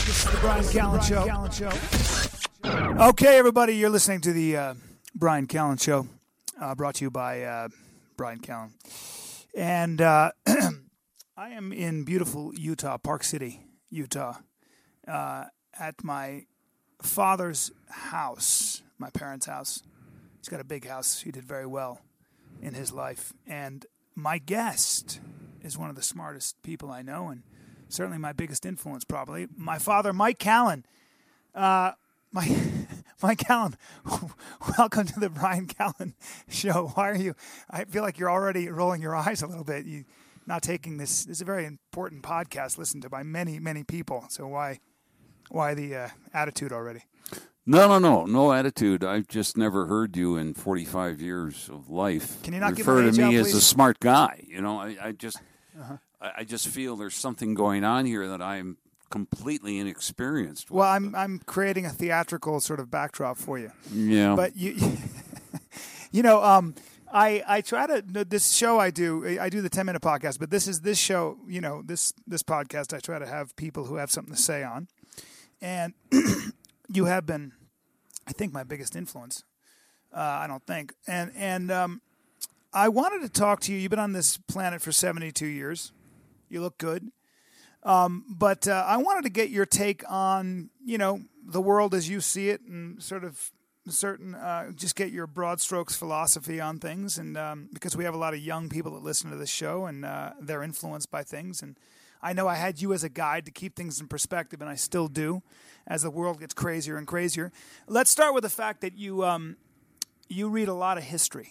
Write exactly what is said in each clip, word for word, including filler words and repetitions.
This is the Brian Callen Show. Okay, everybody, you're listening to the uh, Brian Callen Show, uh, brought to you by uh, Brian Callen. And uh, I am in beautiful Utah, Park City, Utah, uh, at my father's house, my parents' house. He's got a big house. He did very well in his life. And my guest is one of the smartest people I know, and certainly my biggest influence, probably. My father, Mike Callen. Uh, my, Mike Callen, welcome to the Brian Callen Show. Why are you? I feel like you're already rolling your eyes a little bit. You not taking this. This is a very important podcast listened to by many, many people. So why, why the uh, attitude already? No, no, no, no attitude. I've just never heard you in forty-five years of life. Can you not refer give to me me out, as please? a smart guy? You know, I, I just, Uh-huh. I, I just feel there's something going on here that I'm completely inexperienced with. Well, I'm I'm creating a theatrical sort of backdrop for you. Yeah, But you, you know, um, I I try to this show I do I do the ten minute podcast, but this is this show. You know, this this podcast I try to have people who have something to say on, and you have been, I think, my biggest influence. Uh, I don't think, and and um, I wanted to talk to you. You've been on this planet for seventy-two years. You look good. Um, but uh, I wanted to get your take on, you know, the world as you see it, and sort of certain, uh, just get your broad strokes philosophy on things. And um, because we have a lot of young people that listen to this show, and uh, they're influenced by things. And I know I had you as a guide to keep things in perspective, and I still do as the world gets crazier and crazier. Let's start with the fact that you um, you read a lot of history.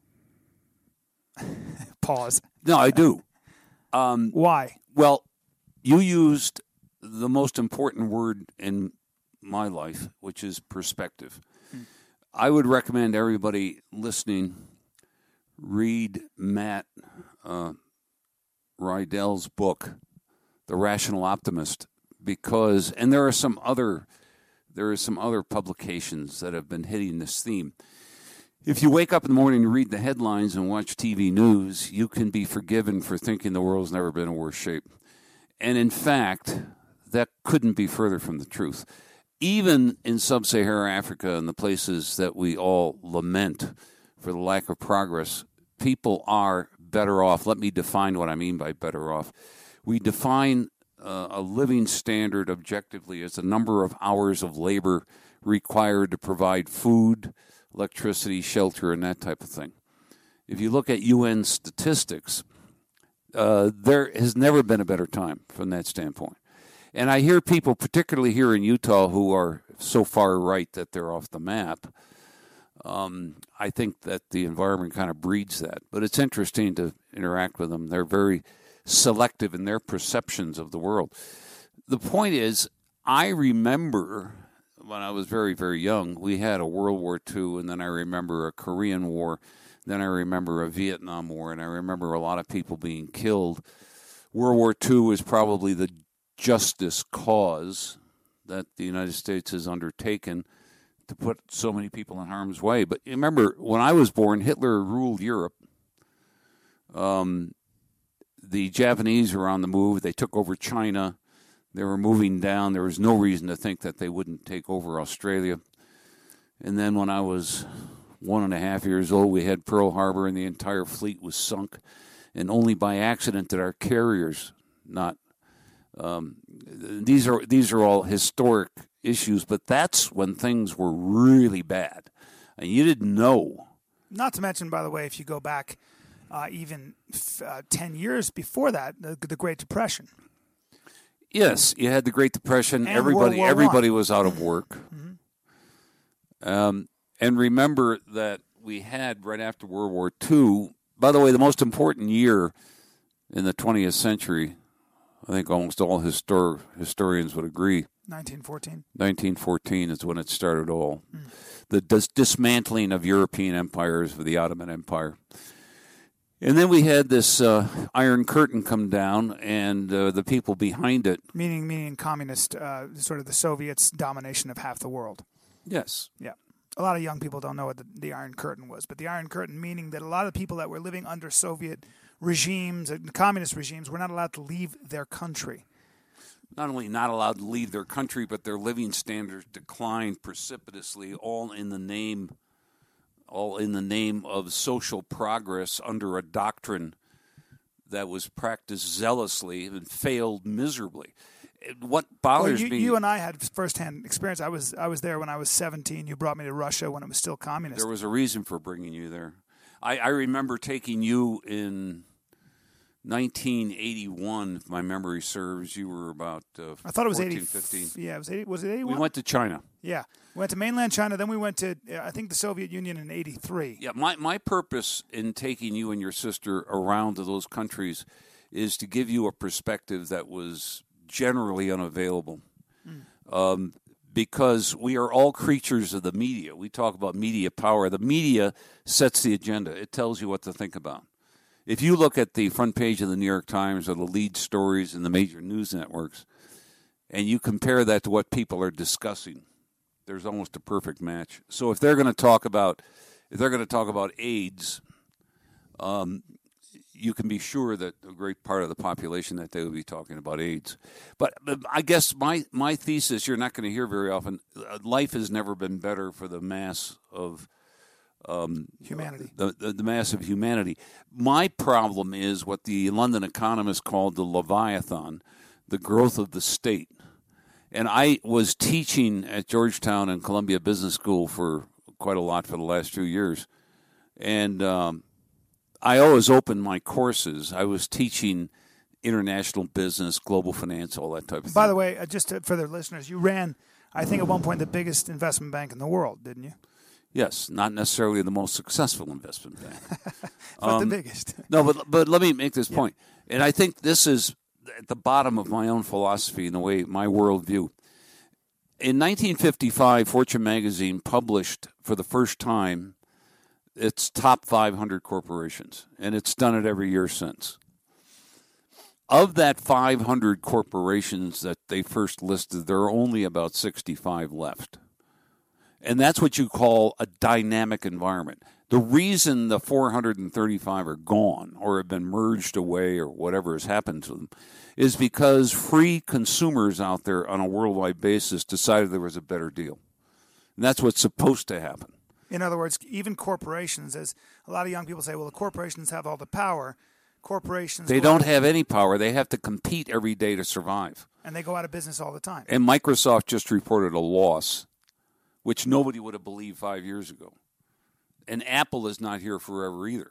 Pause. no, I do. Um, Why? well, you used the most important word in my life, which is perspective. Hmm. I would recommend everybody listening read Matt uh, Rydell's book, The Rational Optimist, because, and there are some other, there are some other publications that have been hitting this theme. If you wake up in the morning and read the headlines and watch T V news, you can be forgiven for thinking the world's never been in worse shape. And in fact, that couldn't be further from the truth. Even in sub-Saharan Africa and the places that we all lament for the lack of progress, people are better off. Let me define what I mean by better off. We define uh, a living standard objectively as the number of hours of labor required to provide food, electricity, shelter, and that type of thing. If you look at U N statistics, uh, there has never been a better time from that standpoint. And I hear people, particularly here in Utah, who are so far right that they're off the map. Um, I think that the environment kind of breeds that. But it's interesting to interact with them. They're very selective in their perceptions of the world. The point is, I remember when I was very, very young, we had a World War Two, and then I remember a Korean War, then I remember a Vietnam War, and I remember a lot of people being killed. World War Two was probably the justice cause that the United States has undertaken to put so many people in harm's way. But remember, when I was born, Hitler ruled Europe. Um, the Japanese were on the move. They took over China. They were moving down. There was no reason to think that they wouldn't take over Australia. And then when I was one and a half years old, we had Pearl Harbor, and the entire fleet was sunk. And only by accident did our carriers not. Um, these are these are all historic issues, but that's when things were really bad, and you didn't know. Not to mention, by the way, if you go back uh, even uh, ten years before that, the, the Great Depression. Yes, you had the Great Depression. And everybody World War everybody One. was out of work. Mm-hmm. Um, and remember that we had, right after World War Two, by the way, the most important year in the twentieth century, I think almost all histor- historians would agree. nineteen fourteen nineteen fourteen is when it started all. Mm. The dis- dismantling of European empires with the Ottoman Empire. And then we had this uh, Iron Curtain come down, and uh, the people behind it. Meaning, meaning communist, uh, sort of the Soviets' domination of half the world. Yes. Yeah. A lot of young people don't know what the, the Iron Curtain was, but the Iron Curtain meaning that a lot of people that were living under Soviet regimes and communist regimes were not allowed to leave their country. not only not allowed to leave their country, but their living standards declined precipitously, all in the name, all in the name of social progress under a doctrine that was practiced zealously and failed miserably. What bothers well, you, me... You and I had firsthand experience. I was I was there when I was seventeen. You brought me to Russia when it was still communist. There was a reason for bringing you there. I, I remember taking you in nineteen eighty-one, if my memory serves. You were about uh, I thought it was fourteen, eighty. fifteen. Yeah, it was eighty. Was it eighty-one? We went to China. Yeah, we went to mainland China. Then we went to I think the Soviet Union in eighty-three. Yeah, my my purpose in taking you and your sister around to those countries is to give you a perspective that was generally unavailable. Mm. Um, because we are all creatures of the media. We talk about media power. The media sets the agenda. It tells you what to think about. If you look at the front page of the New York Times or the lead stories in the major news networks, and you compare that to what people are discussing, there's almost a perfect match. So if they're going to talk about, if they're going to talk about AIDS, um, you can be sure that a great part of the population that they will be talking about AIDS. But, but I guess my, my thesis, you're not going to hear very often, life has never been better for the mass of um, humanity. The, the, the mass of humanity. My problem is what the London economists called the Leviathan, the growth of the state. And I was teaching at Georgetown and Columbia Business School for quite a lot for the last few years. And um, I always opened my courses. I was teaching international business, global finance, all that type of thing. By the way, uh, just to, for the listeners, you ran, I think at one point, the biggest investment bank in the world, didn't you? Yes, not necessarily the most successful investment bank. but um, the biggest. No, but but let me make this point. And I think this is at the bottom of my own philosophy and the way my worldview. In nineteen fifty-five, Fortune magazine published for the first time its top five hundred corporations, and it's done it every year since. Of that five hundred corporations that they first listed, there are only about sixty-five left. And that's what you call a dynamic environment. The reason the four hundred thirty-five are gone or have been merged away or whatever has happened to them is because free consumers out there on a worldwide basis decided there was a better deal. And that's what's supposed to happen. In other words, even corporations, as a lot of young people say, well, the corporations have all the power. Corporations... They don't have any power. They have to compete every day to survive. And they go out of business all the time. And Microsoft just reported a loss, which nobody would have believed five years ago. And Apple is not here forever either.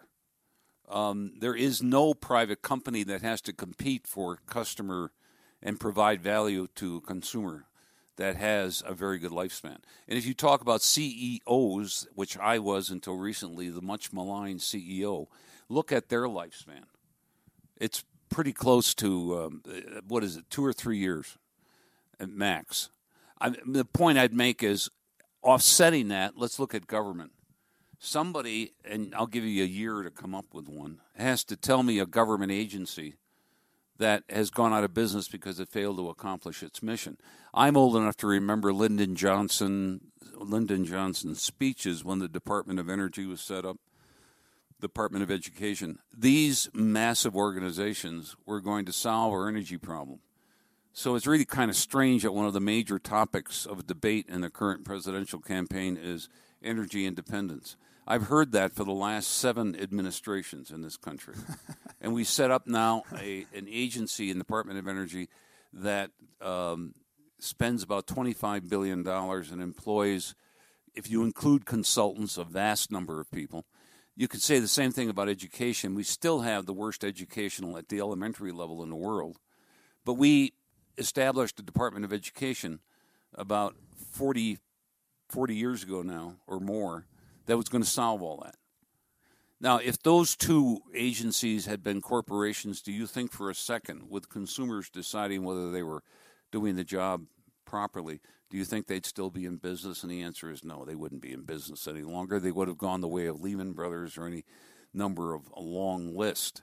Um, there is no private company that has to compete for customer and provide value to a consumer that has a very good lifespan. And if you talk about C E Os, which I was until recently, the much maligned C E O, look at their lifespan. It's pretty close to, um, what is it, two or three years at max. I, the point I'd make is, offsetting that, let's look at government. Somebody, and I'll give you a year to come up with one, has to tell me a government agency that has gone out of business because it failed to accomplish its mission. I'm old enough to remember Lyndon Johnson, Lyndon Johnson's speeches when the Department of Energy was set up, Department of Education. These massive organizations were going to solve our energy problem. So it's really kind of strange that one of the major topics of debate in the current presidential campaign is energy independence. I've heard that for the last seven administrations in this country. And we set up now a, an agency in the Department of Energy that um, spends about twenty-five billion dollars and employs, if you include consultants, a vast number of people. You could say the same thing about education. We still have the worst educational at the elementary level in the world. But we established the Department of Education about forty, forty years ago now or more that was going to solve all that. Now, if those two agencies had been corporations, do you think for a second, with consumers deciding whether they were doing the job properly, do you think they'd still be in business? And the answer is no, they wouldn't be in business any longer. They would have gone the way of Lehman Brothers or any number of a long list.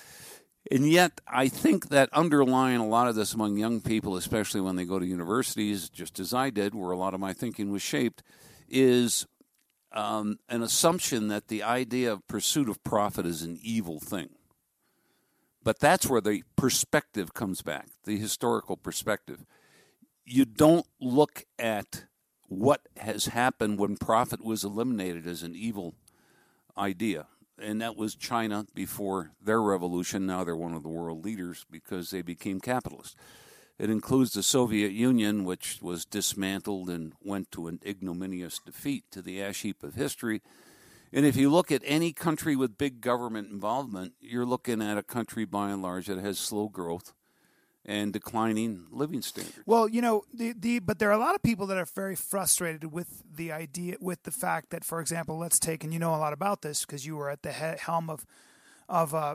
And yet, I think that underlying a lot of this among young people, especially when they go to universities, just as I did, where a lot of my thinking was shaped, is um, an assumption that the idea of pursuit of profit is an evil thing. But that's where the perspective comes back, the historical perspective. You don't look at what has happened when profit was eliminated as an evil idea. And that was China before their revolution. Now they're one of the world leaders because they became capitalist. It includes the Soviet Union, which was dismantled and went to an ignominious defeat to the ash heap of history. And if you look at any country with big government involvement, you're looking at a country, by and large, that has slow growth and declining living standards. Well, you know, the the but there are a lot of people that are very frustrated with the idea, with the fact that, for example, let's take, and you know a lot about this because you were at the helm of of uh,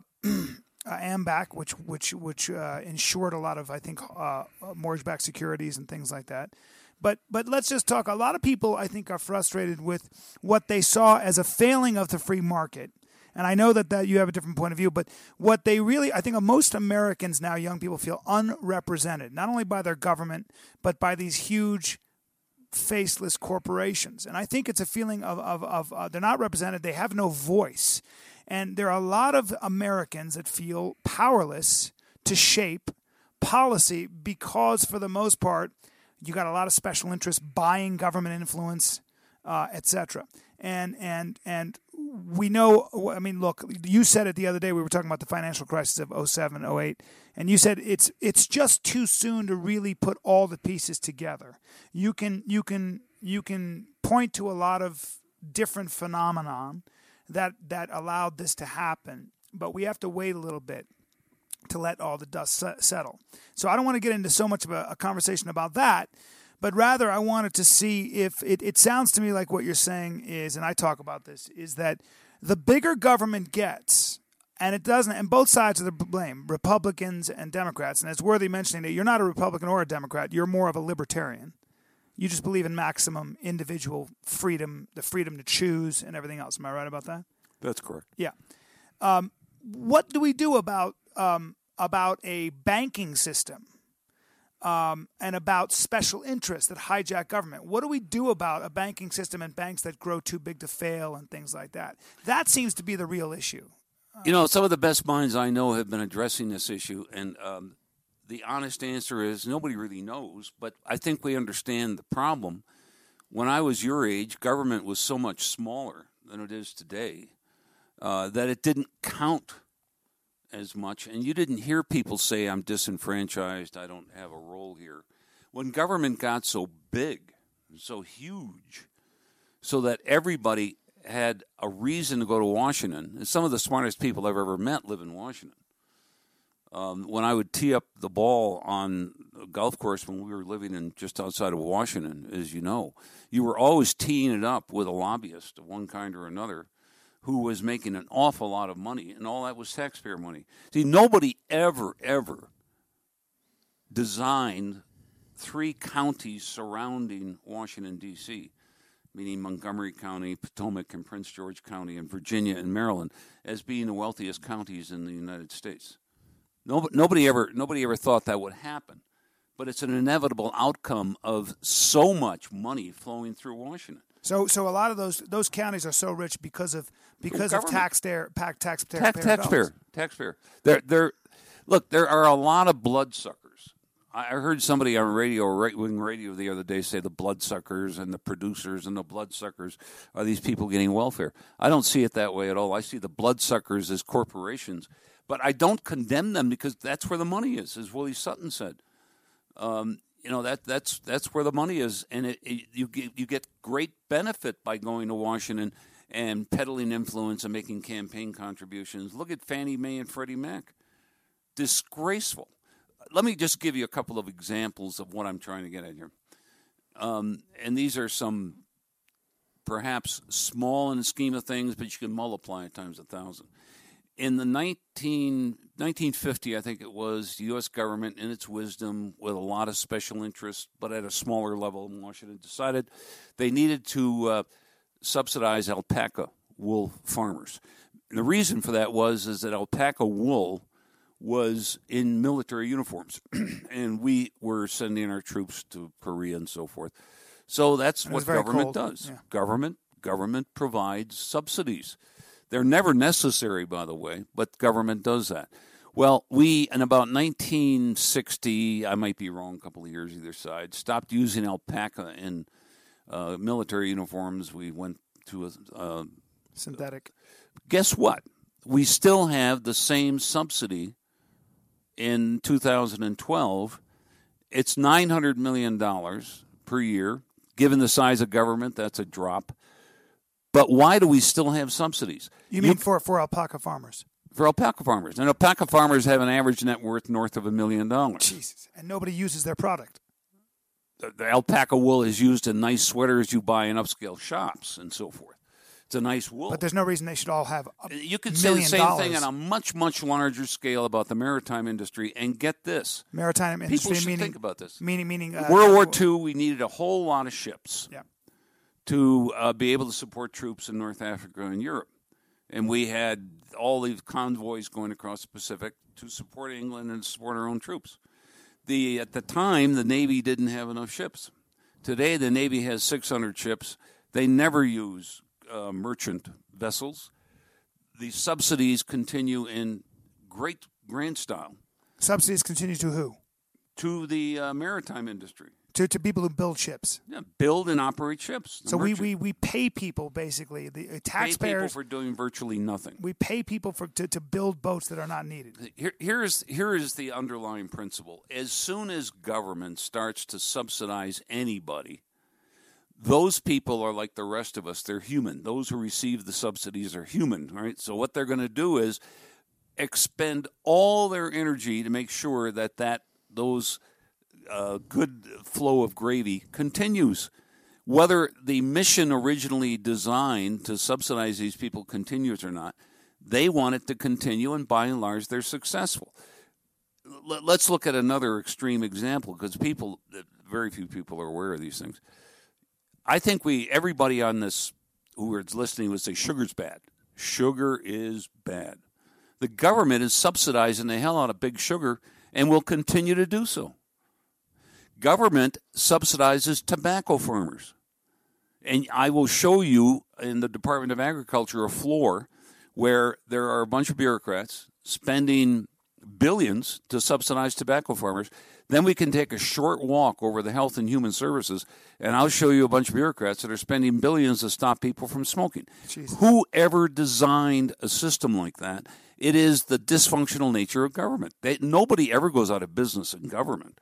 AMBAC, which which which uh, insured a lot of, I think, uh, mortgage-backed securities and things like that. But but let's just talk. A lot of people, I think, are frustrated with what they saw as a failing of the free market. And I know that, that you have a different point of view, but what they really, I think most Americans now, young people, feel unrepresented, not only by their government, but by these huge faceless corporations. And I think it's a feeling of, of, of uh, they're not represented, they have no voice. And there are a lot of Americans that feel powerless to shape policy because, for the most part, you got a lot of special interests buying government influence, uh, et cetera. And and and we know. I mean, look, you said it the other day. We were talking about the financial crisis of oh seven, oh eight, and you said it's it's just too soon to really put all the pieces together. You can you can you can point to a lot of different phenomenon that that allowed this to happen, but we have to wait a little bit to let all the dust settle. So I don't want to get into so much of a, a conversation about that, but rather I wanted to see if it, it sounds to me like what you're saying is, and I talk about this, is that the bigger government gets, and it doesn't, and both sides of the blame, Republicans and Democrats, and it's worthy mentioning that you're not a Republican or a Democrat, you're more of a libertarian. You just believe in maximum individual freedom, the freedom to choose and everything else. Am I right about that? That's correct. Yeah. Um, what do we do about um, about a banking system um, and about special interests that hijack government? What do we do about a banking system and banks that grow too big to fail and things like that? That seems to be the real issue. You know, some of the best minds I know have been addressing this issue, and um, the honest answer is nobody really knows, but I think we understand the problem. When I was your age, government was so much smaller than it is today uh, that it didn't count as much, and you didn't hear people say, I'm disenfranchised, I don't have a role here. When government got so big, so huge, so that everybody had a reason to go to Washington, and some of the smartest people I've ever met live in Washington. Um, when I would tee up the ball on a golf course when we were living in just outside of Washington, as you know, you were always teeing it up with a lobbyist of one kind or another who was making an awful lot of money, and all that was taxpayer money. See, nobody ever, ever designed three counties surrounding Washington, D C, meaning Montgomery County, Potomac, and Prince George County, and Virginia and Maryland, as being the wealthiest counties in the United States. Nobody, nobody ever, nobody ever thought that would happen, but it's an inevitable outcome of so much money flowing through Washington. So, so a lot of those those counties are so rich because of because of taxpayer tax taxpayer tax, taxpayer taxpayer. There, there. Look, there are a lot of bloodsuckers. I heard somebody on radio, right-wing radio, the other day say the bloodsuckers and the producers and the bloodsuckers are these people getting welfare. I don't see it that way at all. I see the bloodsuckers as corporations, but I don't condemn them because that's where the money is, as Willie Sutton said. Um, you know that that's that's where the money is, and it, it, you get you get great benefit by going to Washington and peddling influence and making campaign contributions. Look at Fannie Mae and Freddie Mac. Disgraceful. Let me just give you a couple of examples of what I'm trying to get at here. Um, and these are some perhaps small in the scheme of things, but you can multiply it times a thousand. In the nineteen, nineteen fifty, I think it was, the U S government, in its wisdom, with a lot of special interests, but at a smaller level in Washington, decided they needed to uh, subsidize alpaca wool farmers. And the reason for that was is that alpaca wool was in military uniforms, and we were sending our troops to Korea and so forth. So that's what government cold. does. Yeah. Government government provides subsidies. They're never necessary, by the way, but government does that. Well, we, in about nineteen sixty, I might be wrong, a couple of years either side, stopped using alpaca in uh, military uniforms. We went to a... Uh, Synthetic. Guess what? We still have the same subsidy in two thousand twelve. It's nine hundred million dollars per year. Given the size of government, that's a drop. But why do we still have subsidies? You mean you, for, for alpaca farmers? For alpaca farmers. And alpaca farmers have an average net worth north of a million dollars. Jesus. And nobody uses their product. The, the alpaca wool is used in nice sweaters you buy in upscale shops and so forth. It's a nice wool. But there's no reason they should all have a You could say the same dollars. thing on a much, much larger scale about the maritime industry. And get this. Maritime industry, People should meaning, think about this. Meaning, meaning uh, World War Two, we needed a whole lot of ships yeah. to uh, be able to support troops in North Africa and Europe. And we had all these convoys going across the Pacific to support England and support our own troops. The At the time, the Navy didn't have enough ships. Today, the Navy has six hundred ships. They never use Uh, merchant vessels. The subsidies continue in great grand style. Subsidies continue to who? To the uh, maritime industry. To to people who build ships. Yeah, build and operate ships. So we, we, we pay people, basically, the uh, taxpayers. Pay people for doing virtually nothing. We pay people for to, to build boats that are not needed. Here, here, is, here is the underlying principle. As soon as government starts to subsidize anybody, those people are like the rest of us. They're human. Those who receive the subsidies are human, right? So what they're going to do is expend all their energy to make sure that, that those uh, good flow of gravy continues. Whether the mission originally designed to subsidize these people continues or not, they want it to continue, and by and large, they're successful. Let's look at another extreme example, because people, very few people are aware of these things. I think we, everybody on this who is listening would say sugar's bad. Sugar is bad. The government is subsidizing the hell out of big sugar and will continue to do so. Government subsidizes tobacco farmers. And I will show you in the Department of Agriculture a floor where there are a bunch of bureaucrats spending billions to subsidize tobacco farmers. Then we can take a short walk over the Health and Human Services, and I'll show you a bunch of bureaucrats that are spending billions to stop people from smoking. Jesus. Whoever designed a system like that, it is the dysfunctional nature of government. They, nobody ever goes out of business in government.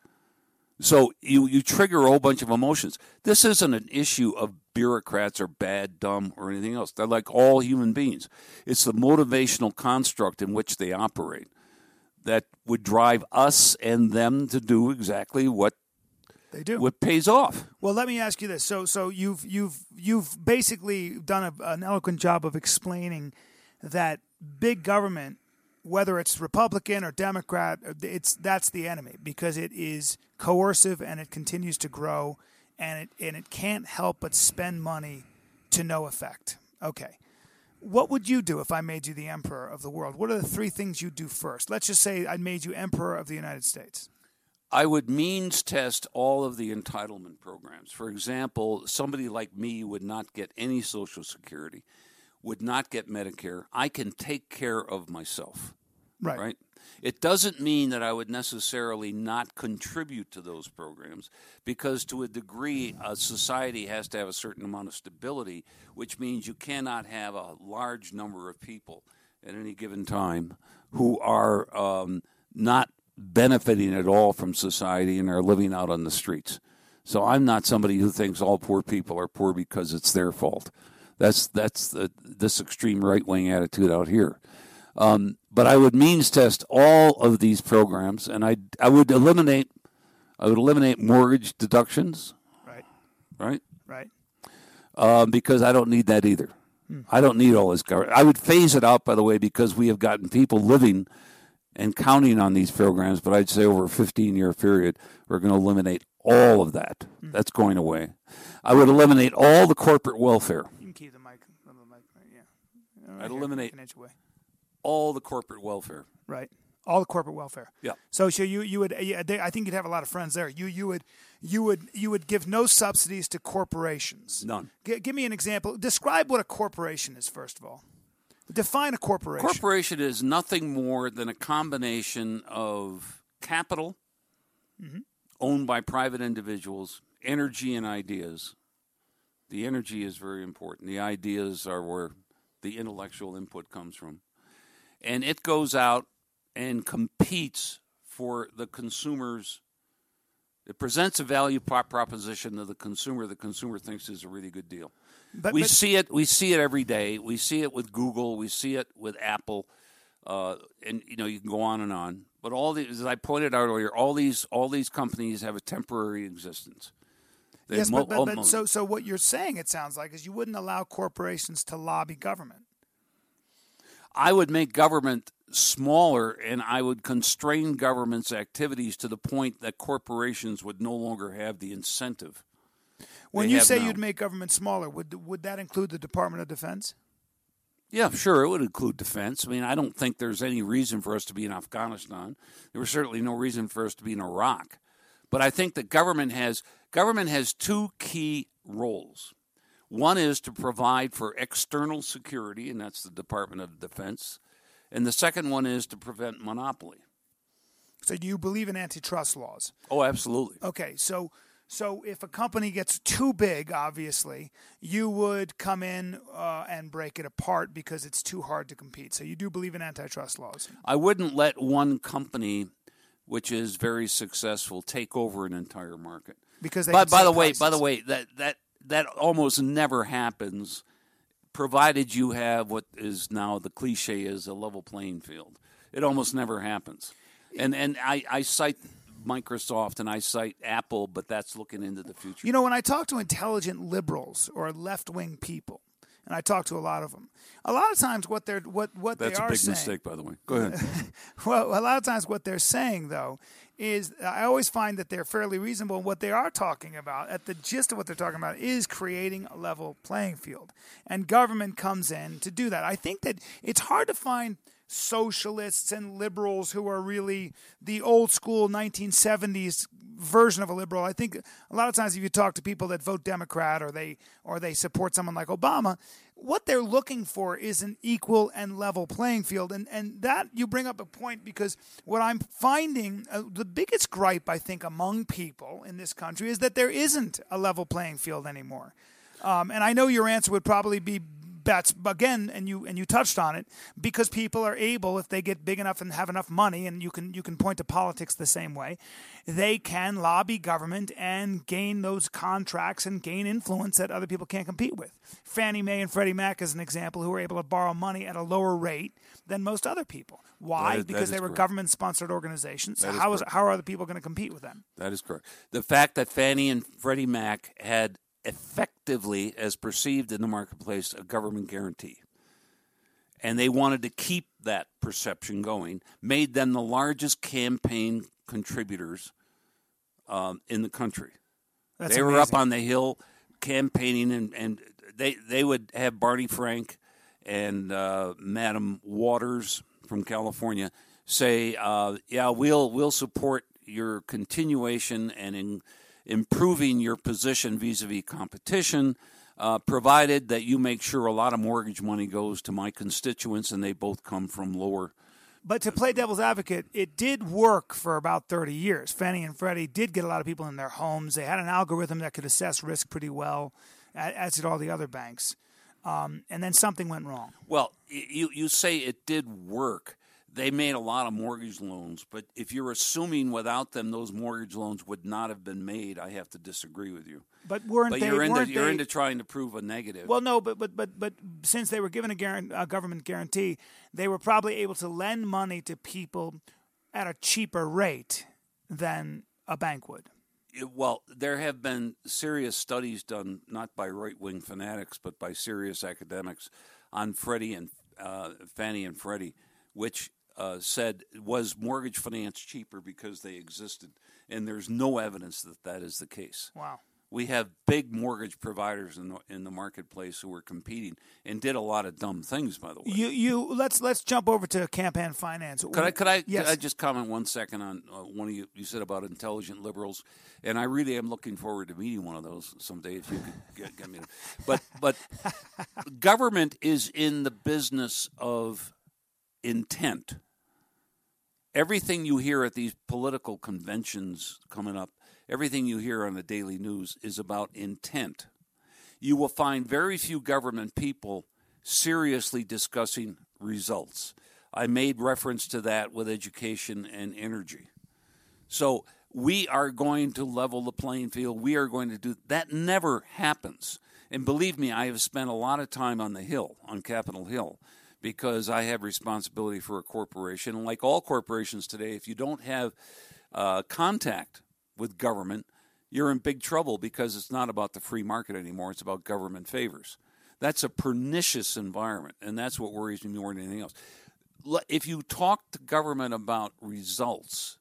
So you, you trigger a whole bunch of emotions. This isn't an issue of bureaucrats are bad, dumb, or anything else. They're like all human beings. It's the motivational construct in which they operate that would drive us and them to do exactly what they do. What pays off. Well, let me ask you this. So so you've you've you've basically done a, an eloquent job of explaining that big government, whether it's Republican or Democrat, it's that's the enemy because it is coercive and it continues to grow and it and it can't help but spend money to no effect. Okay. What would you do if I made you the emperor of the world? What are the three things you'd do first? Let's just say I made you emperor of the United States. I would means test all of the entitlement programs. For example, somebody like me would not get any Social Security, would not get Medicare. I can take care of myself. Right. Right? It doesn't mean that I would necessarily not contribute to those programs because to a degree, a society has to have a certain amount of stability, which means you cannot have a large number of people at any given time who are um, not benefiting at all from society and are living out on the streets. So I'm not somebody who thinks all poor people are poor because it's their fault. That's that's the, this extreme right-wing attitude out here. Um, but I would means test all of these programs, and I I would eliminate I would eliminate mortgage deductions. Right. Right. Right. Um, because I don't need that either. Hmm. I don't need all this government. I would phase it out, by the way, because we have gotten people living and counting on these programs. But I'd say over a fifteen-year period, we're going to eliminate all of that. Hmm. That's going away. I would eliminate all the corporate welfare. You can keep the mic. The mic right, yeah. Right I'd here, eliminate an inch away. all the corporate welfare. Right. All the corporate welfare. Yeah. So, so you you would you, they, I think you'd have a lot of friends there. You you would you would you would give no subsidies to corporations. None. G- give me an example. Describe what a corporation is first of all. Define a corporation. Corporation is nothing more than a combination of capital mm-hmm. owned by private individuals, energy and ideas. The energy is very important. The ideas are where the intellectual input comes from. And it goes out and competes for the consumers. It presents a value proposition to the consumer the consumer thinks is a really good deal. But, we but, see it. We see it every day. We see it with Google. We see it with Apple, uh, and you know you can go on and on. But all these, as I pointed out earlier, all these all these companies have a temporary existence. They yes, mo- but, but, but so so what you're saying, it sounds like, is you wouldn't allow corporations to lobby government. I would make government smaller, and I would constrain government's activities to the point that corporations would no longer have the incentive. When you say now. You'd make government smaller, would would that include the Department of Defense? Yeah, sure, it would include defense. I mean, I don't think there's any reason for us to be in Afghanistan. There was certainly no reason for us to be in Iraq. But I think that government has government has two key roles. One is to provide for external security, and that's the Department of Defense. And the second one is to prevent monopoly. So do you believe in antitrust laws? Oh, absolutely. Okay, so so if a company gets too big, obviously, you would come in uh, and break it apart because it's too hard to compete. So you do believe in antitrust laws? I wouldn't let one company, which is very successful, take over an entire market. Because they by, by the prices. way, by the way, that that that almost never happens, provided you have what is now the cliche is a level playing field. It almost never happens. And and I, I cite Microsoft and I cite Apple, but that's looking into the future. You know, when I talk to intelligent liberals or left-wing people, and I talk to a lot of them, a lot of times what they're what, what that's they are saying. That's a big mistake, by the way. Go ahead. Well, a lot of times what they're saying, though, is I always find that they're fairly reasonable. What they are talking about, at the gist of what they're talking about, is creating a level playing field. And government comes in to do that. I think that it's hard to find socialists and liberals who are really the old school nineteen seventies version of a liberal. I think a lot of times if you talk to people that vote Democrat or they or they support someone like Obama, what they're looking for is an equal and level playing field. And and that you bring up a point, because what I'm finding, uh, the biggest gripe, I think, among people in this country is that there isn't a level playing field anymore. Um, and I know your answer would probably be that's again, and you and you touched on it, because people are able, if they get big enough and have enough money, and you can you can point to politics the same way, they can lobby government and gain those contracts and gain influence that other people can't compete with. Fannie Mae and Freddie Mac is an example, who were able to borrow money at a lower rate than most other people. Why? Is, because they were correct. government-sponsored organizations. So that how is is how are other people going to compete with them? That is correct. The fact that Fannie and Freddie Mac had effectively, as perceived in the marketplace, a government guarantee, and they wanted to keep that perception going, made them the largest campaign contributors um, in the country. That's they amazing. were up on the Hill campaigning, and, and they they would have Barney Frank and uh, Madam Waters from California say, uh, "Yeah, we'll we'll support your continuation and in." improving your position vis-a-vis competition, uh, provided that you make sure a lot of mortgage money goes to my constituents, and they both come from lower." But to play devil's advocate, it did work for about thirty years. Fannie and Freddie did get a lot of people in their homes. They had an algorithm that could assess risk pretty well, as did all the other banks. Um, and then something went wrong. Well, you, you say it did work. They made a lot of mortgage loans, but if you're assuming without them those mortgage loans would not have been made, I have to disagree with you. But weren't but they? You're, into, weren't you're they, into trying to prove a negative. Well, no, but but but but since they were given a, guarantee, a government guarantee, they were probably able to lend money to people at a cheaper rate than a bank would. Well, there have been serious studies done, not by right-wing fanatics, but by serious academics, on Freddie and uh, Fannie and Freddie, which Uh, said was mortgage finance cheaper because they existed, and there's no evidence that that is the case. Wow. We have big mortgage providers in the, in the marketplace who were competing and did a lot of dumb things, by the way. You you let's let's jump over to campaign finance. Could I could I, yes. could I just comment one second on uh, one of you you said about intelligent liberals, and I really am looking forward to meeting one of those someday if you could get, get me. But but government is in the business of intent. Everything you hear at these political conventions coming up, everything you hear on the daily news is about intent. You will find very few government people seriously discussing results. I made reference to that with education and energy. So we are going to level the playing field. We are going to do that. Never happens. And believe me, I have spent a lot of time on the Hill, on Capitol Hill, because I have responsibility for a corporation. And like all corporations today, if you don't have uh, contact with government, you're in big trouble because it's not about the free market anymore. It's about government favors. That's a pernicious environment, and that's what worries me more than anything else. If you talk to government about results,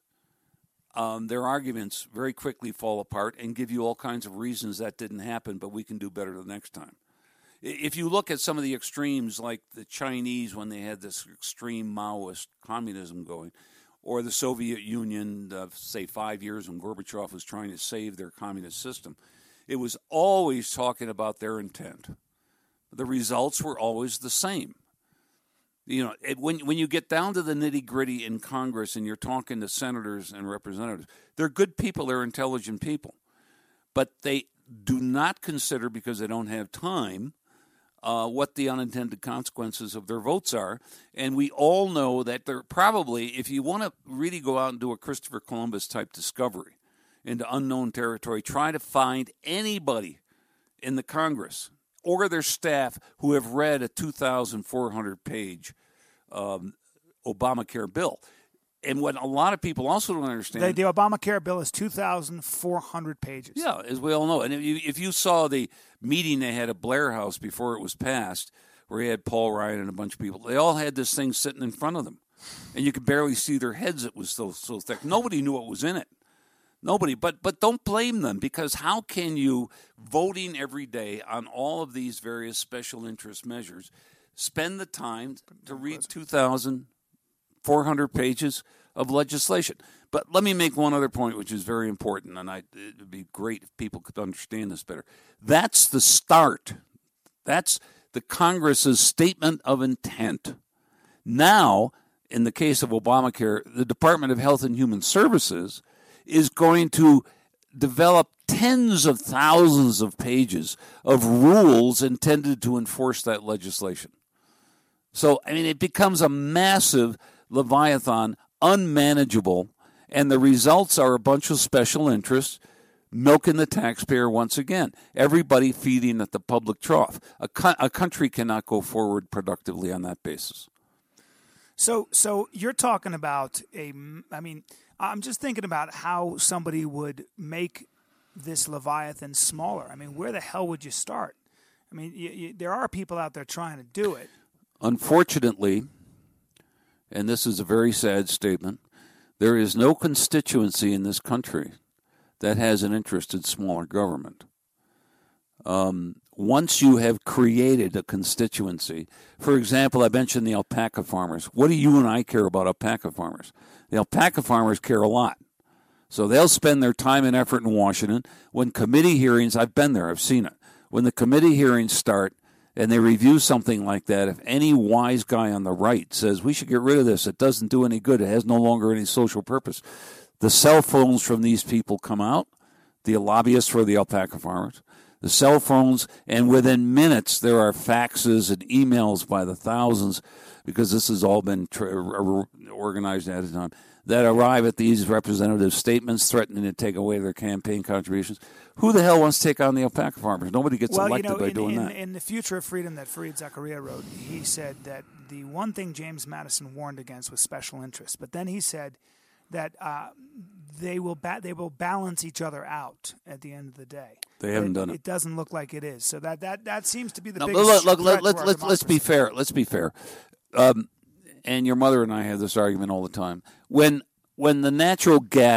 um, their arguments very quickly fall apart and give you all kinds of reasons that didn't happen, but we can do better the next time. If you look at some of the extremes, like the Chinese when they had this extreme Maoist communism going, or the Soviet Union, uh, say five years when Gorbachev was trying to save their communist system, it was always talking about their intent. The results were always the same. You know, it, when when you get down to the nitty-gritty in Congress and you're talking to senators and representatives, they're good people, they're intelligent people. But they do not consider, because they don't have time, Uh, what the unintended consequences of their votes are. And we all know that they're probably, if you want to really go out and do a Christopher Columbus-type discovery into unknown territory, try to find anybody in the Congress or their staff who have read a two thousand four hundred page um, Obamacare bill. And what a lot of people also don't understand... The, the Obamacare bill is two thousand four hundred pages. Yeah, as we all know. And if you, if you saw the meeting they had at Blair House before it was passed, where he had Paul Ryan and a bunch of people, they all had this thing sitting in front of them. And you could barely see their heads. It was so so thick. Nobody knew what was in it. Nobody. But, but don't blame them, because how can you, voting every day on all of these various special interest measures, spend the time to read two thousand four hundred pages of legislation? But let me make one other point, which is very important, and I, it would be great if people could understand this better. That's the start. That's the Congress's statement of intent. Now, in the case of Obamacare, the Department of Health and Human Services is going to develop tens of thousands of pages of rules intended to enforce that legislation. So, I mean, it becomes a massive Leviathan, unmanageable, and the results are a bunch of special interests milking the taxpayer once again. Everybody feeding at the public trough. A, co- a country cannot go forward productively on that basis. So, so you're talking about a. I mean, I'm just thinking about how somebody would make this Leviathan smaller. I mean, where the hell would you start? I mean, you, you, there are people out there trying to do it. Unfortunately, and this is a very sad statement, there is no constituency in this country that has an interest in smaller government. Um, once you have created a constituency, for example, I mentioned the alpaca farmers. What do you and I care about alpaca farmers? The alpaca farmers care a lot. So they'll spend their time and effort in Washington. When committee hearings, I've been there, I've seen it. When the committee hearings start and they review something like that, if any wise guy on the right says, we should get rid of this, it doesn't do any good, it has no longer any social purpose, the cell phones from these people come out, the lobbyists for the alpaca farmers, the cell phones, and within minutes there are faxes and emails by the thousands, because this has all been tra- organized at a time, that arrive at these representative statements threatening to take away their campaign contributions. Who the hell wants to take on the alpaca farmers? Nobody gets well, elected you know, by in, doing in, that. In The Future of Freedom that Fareed Zakaria wrote, he said that the one thing James Madison warned against was special interests. But then he said that uh, they will ba- they will balance each other out at the end of the day. They haven't it, done it. It doesn't look like it is. So that that, that seems to be the no, biggest look, look, threat let, to our let, let's be democracy. fair. Let's be fair. Um, and your mother and I have this argument all the time. When when the natural gas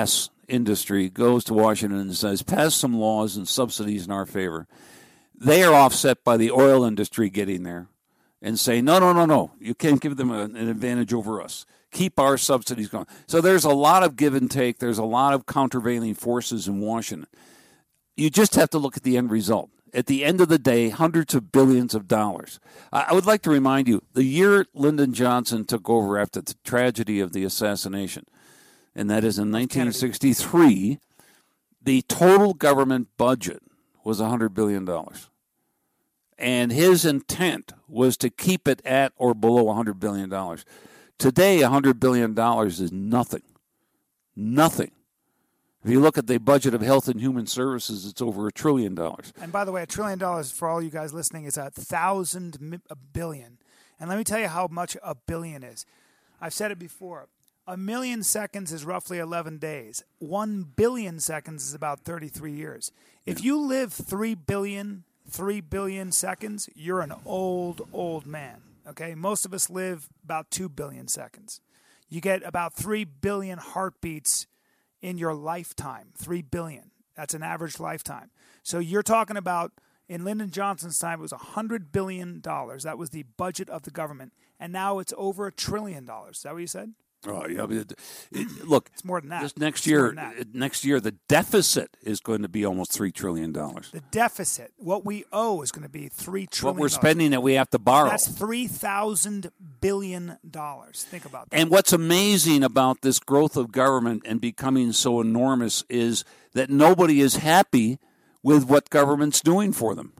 industry goes to Washington and says, pass some laws and subsidies in our favor, they are offset by the oil industry getting there and saying, no, no, no, no, you can't give them a, an advantage over us. Keep our subsidies going. So there's a lot of give and take. There's a lot of countervailing forces in Washington. You just have to look at the end result. At the end of the day, hundreds of billions of dollars. I would like to remind you, the year Lyndon Johnson took over after the tragedy of the assassination, and that is in nineteen sixty-three, the total government budget was one hundred billion dollars. And his intent was to keep it at or below one hundred billion dollars. Today, one hundred billion dollars is nothing. Nothing. If you look at the budget of health and human services, it's over a trillion dollars. And by the way, a trillion dollars, for all you guys listening, is a thousand mi- a billion. And let me tell you how much a billion is. I've said it before. A million seconds is roughly eleven days. One billion seconds is about thirty-three years. If you live three billion, three billion seconds, you're an old, old man. Okay? Most of us live about two billion seconds. You get about three billion heartbeats in your lifetime. three billion. That's an average lifetime. So you're talking about, in Lyndon Johnson's time, it was one hundred billion dollars. That was the budget of the government. And now it's over a trillion dollars. Is that what you said? Oh, yeah. It, it, look, it's more than that. This next it's year, next year, the deficit is going to be almost three trillion dollars. The deficit, what we owe, is going to be three trillion dollars. What we're spending that we have to borrow. That's three thousand billion dollars. Think about that. And what's amazing about this growth of government and becoming so enormous is that nobody is happy with what government's doing for them.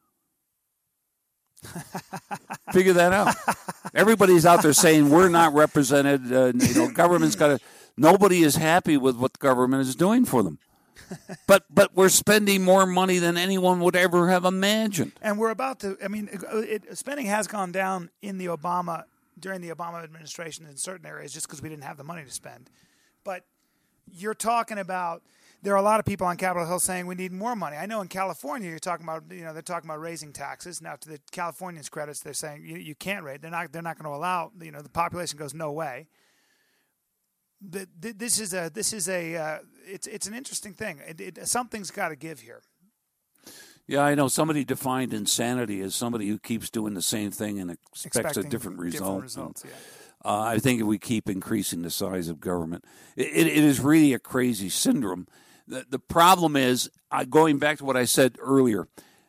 Figure that out. Everybody's out there saying we're not represented. Uh, you know, government's got to. Nobody is happy with what the government is doing for them. But but we're spending more money than anyone would ever have imagined. And we're about to. I mean, it, it, spending has gone down in the Obama during the Obama administration in certain areas just because we didn't have the money to spend. But you're talking about. There are a lot of people on Capitol Hill saying we need more money. I know in California, you're talking about, you know, they're talking about raising taxes. Now, to the Californians' credits, they're saying you, you can't raise. They're not. They're not going to allow. You know, the population goes no way. The, this is a. This is a. Uh, it's it's an interesting thing. It, it, something's got to give here. Yeah, I know. Somebody defined insanity as somebody who keeps doing the same thing and expects Expecting a different result. Different results. Yeah. Uh, I think if we keep increasing the size of government, it, it, it is really a crazy syndrome. The, the problem is, uh, going back to what I said earlier,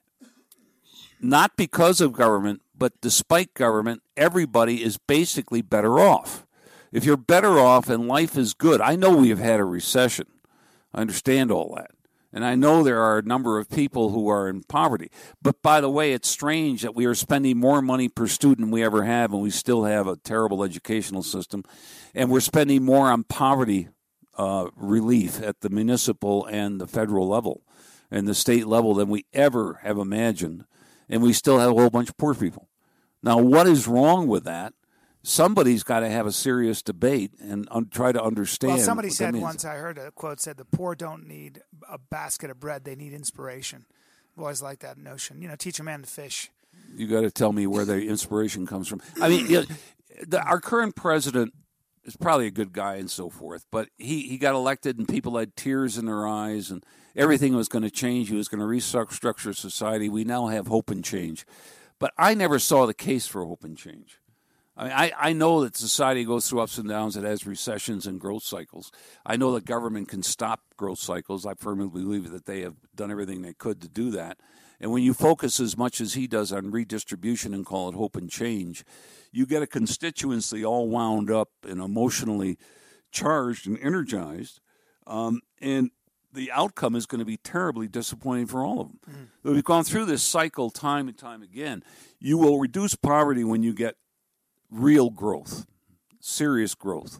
not because of government, but despite government, everybody is basically better off. If you're better off and life is good, I know we have had a recession. I understand all that. And I know there are a number of people who are in poverty. But by the way, it's strange that we are spending more money per student than we ever have, and we still have a terrible educational system. And we're spending more on poverty uh, relief at the municipal and the federal level and the state level than we ever have imagined. And we still have a whole bunch of poor people. Now, what is wrong with that? Somebody's got to have a serious debate and un- try to understand. Well, somebody said once, I heard a quote said, the poor don't need a basket of bread, they need inspiration. I've always liked that notion. You know, teach a man to fish. You got to tell me where the inspiration comes from. I mean, you know, the, our current president is probably a good guy and so forth, but he, he got elected and people had tears in their eyes and everything was going to change. He was going to restructure society. We now have hope and change. But I never saw the case for hope and change. I mean, I, I know that society goes through ups and downs. It has recessions and growth cycles. I know that government can stop growth cycles. I firmly believe that they have done everything they could to do that. And when you focus as much as he does on redistribution and call it hope and change, you get a constituency all wound up and emotionally charged and energized. Um, and the outcome is going to be terribly disappointing for all of them. Mm. We've gone through this cycle time and time again. You will reduce poverty when you get real growth, serious growth.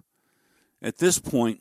At this point,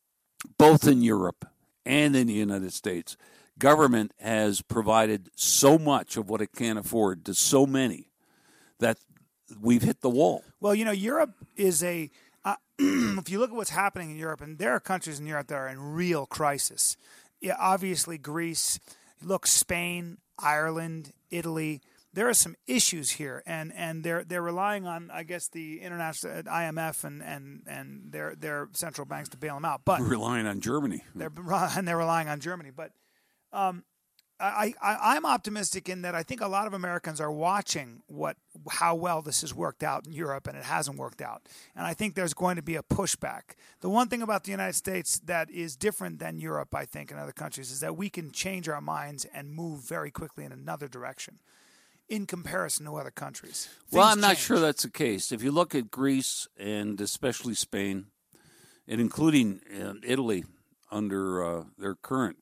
both in Europe and in the United States, government has provided so much of what it can afford to so many that we've hit the wall. Well, you know, Europe is a, uh, if you look at what's happening in Europe, and there are countries in Europe that are in real crisis. Yeah, obviously, Greece, look, Spain, Ireland, Italy, there are some issues here, and, and they're they're relying on, I guess, the international I M F and, and, and their their central banks to bail them out. But We're relying on Germany. They're and they're relying on Germany. But um, I, I I'm optimistic in that I think a lot of Americans are watching what how well this has worked out in Europe, and it hasn't worked out. And I think there's going to be a pushback. The one thing about the United States that is different than Europe, I think, and other countries, is that we can change our minds and move very quickly in another direction in comparison to other countries. Things Well, I'm not change. sure that's the case. If you look at Greece and especially Spain, and including uh, Italy under uh, their current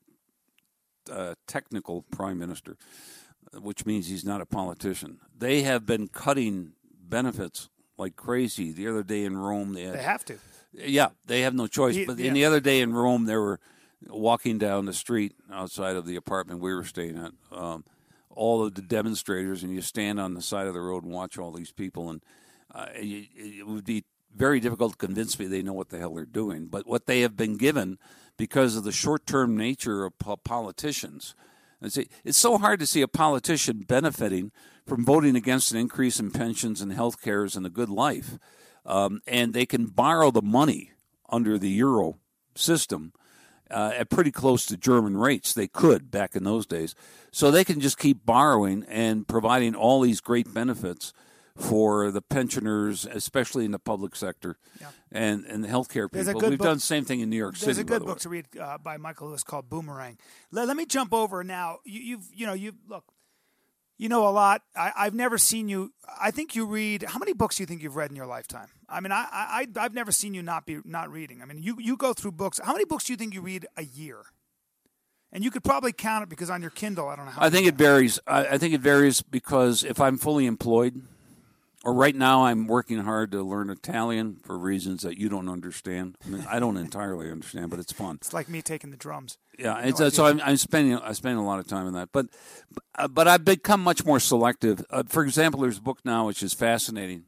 uh, technical prime minister, which means he's not a politician, they have been cutting benefits like crazy. The other day in Rome, they had, They have to. yeah, they have no choice. He- but yeah. in the other day in Rome, they were walking down the street outside of the apartment we were staying at. Um, all of the demonstrators, and you stand on the side of the road and watch all these people, and uh, it, it would be very difficult to convince me they know what the hell they're doing. But what they have been given, because of the short-term nature of po- politicians, and see, it's so hard to see a politician benefiting from voting against an increase in pensions and health cares and a good life, um, and they can borrow the money under the euro system Uh, at pretty close to German rates. They could back in those days. So they can just keep borrowing and providing all these great benefits for the pensioners, especially in the public sector, Yeah. and, and the healthcare There's a people. good We've book- done the same thing in New York There's City. a by good the book way. to read uh, by Michael Lewis called Boomerang. Let, let me jump over now. You, you've you know you look, you know a lot. I, I've never seen you. I think you read. How many books do you think you've read in your lifetime? I mean, I, I I've never seen you not be not reading. I mean, you you go through books. How many books do you think you read a year? And you could probably count it because on your Kindle, I don't know how. I think it varies. I, I think it varies because if I'm fully employed, or right now I'm working hard to learn Italian for reasons that you don't understand. I mean, I don't entirely understand, but it's fun. It's like me taking the drums. Yeah, No it's, uh, so idea. I'm, I'm spending I spend a lot of time on that, but uh, but I've become much more selective. Uh, for example, there's a book now which is fascinating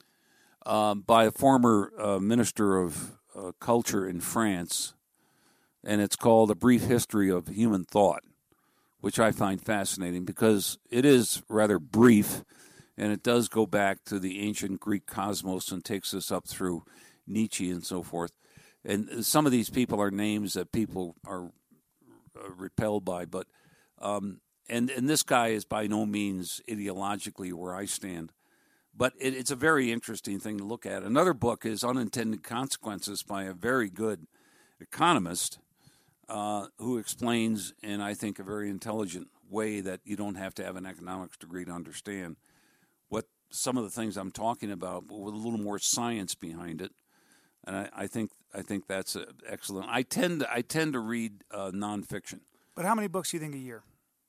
um, by a former uh, minister of uh, culture in France, and it's called A Brief History of Human Thought, which I find fascinating because it is rather brief, and it does go back to the ancient Greek cosmos and takes us up through Nietzsche and so forth. And some of these people are names that people are uh, repelled by, but um, and and this guy is by no means ideologically where I stand, but it, it's a very interesting thing to look at. Another book is Unintended Consequences by a very good economist uh, who explains, in I think a very intelligent way, that you don't have to have an economics degree to understand what some of the things I'm talking about, but with a little more science behind it. And I, I think I think that's uh, excellent. I tend to, I tend to read uh, nonfiction. But how many books do you think a year?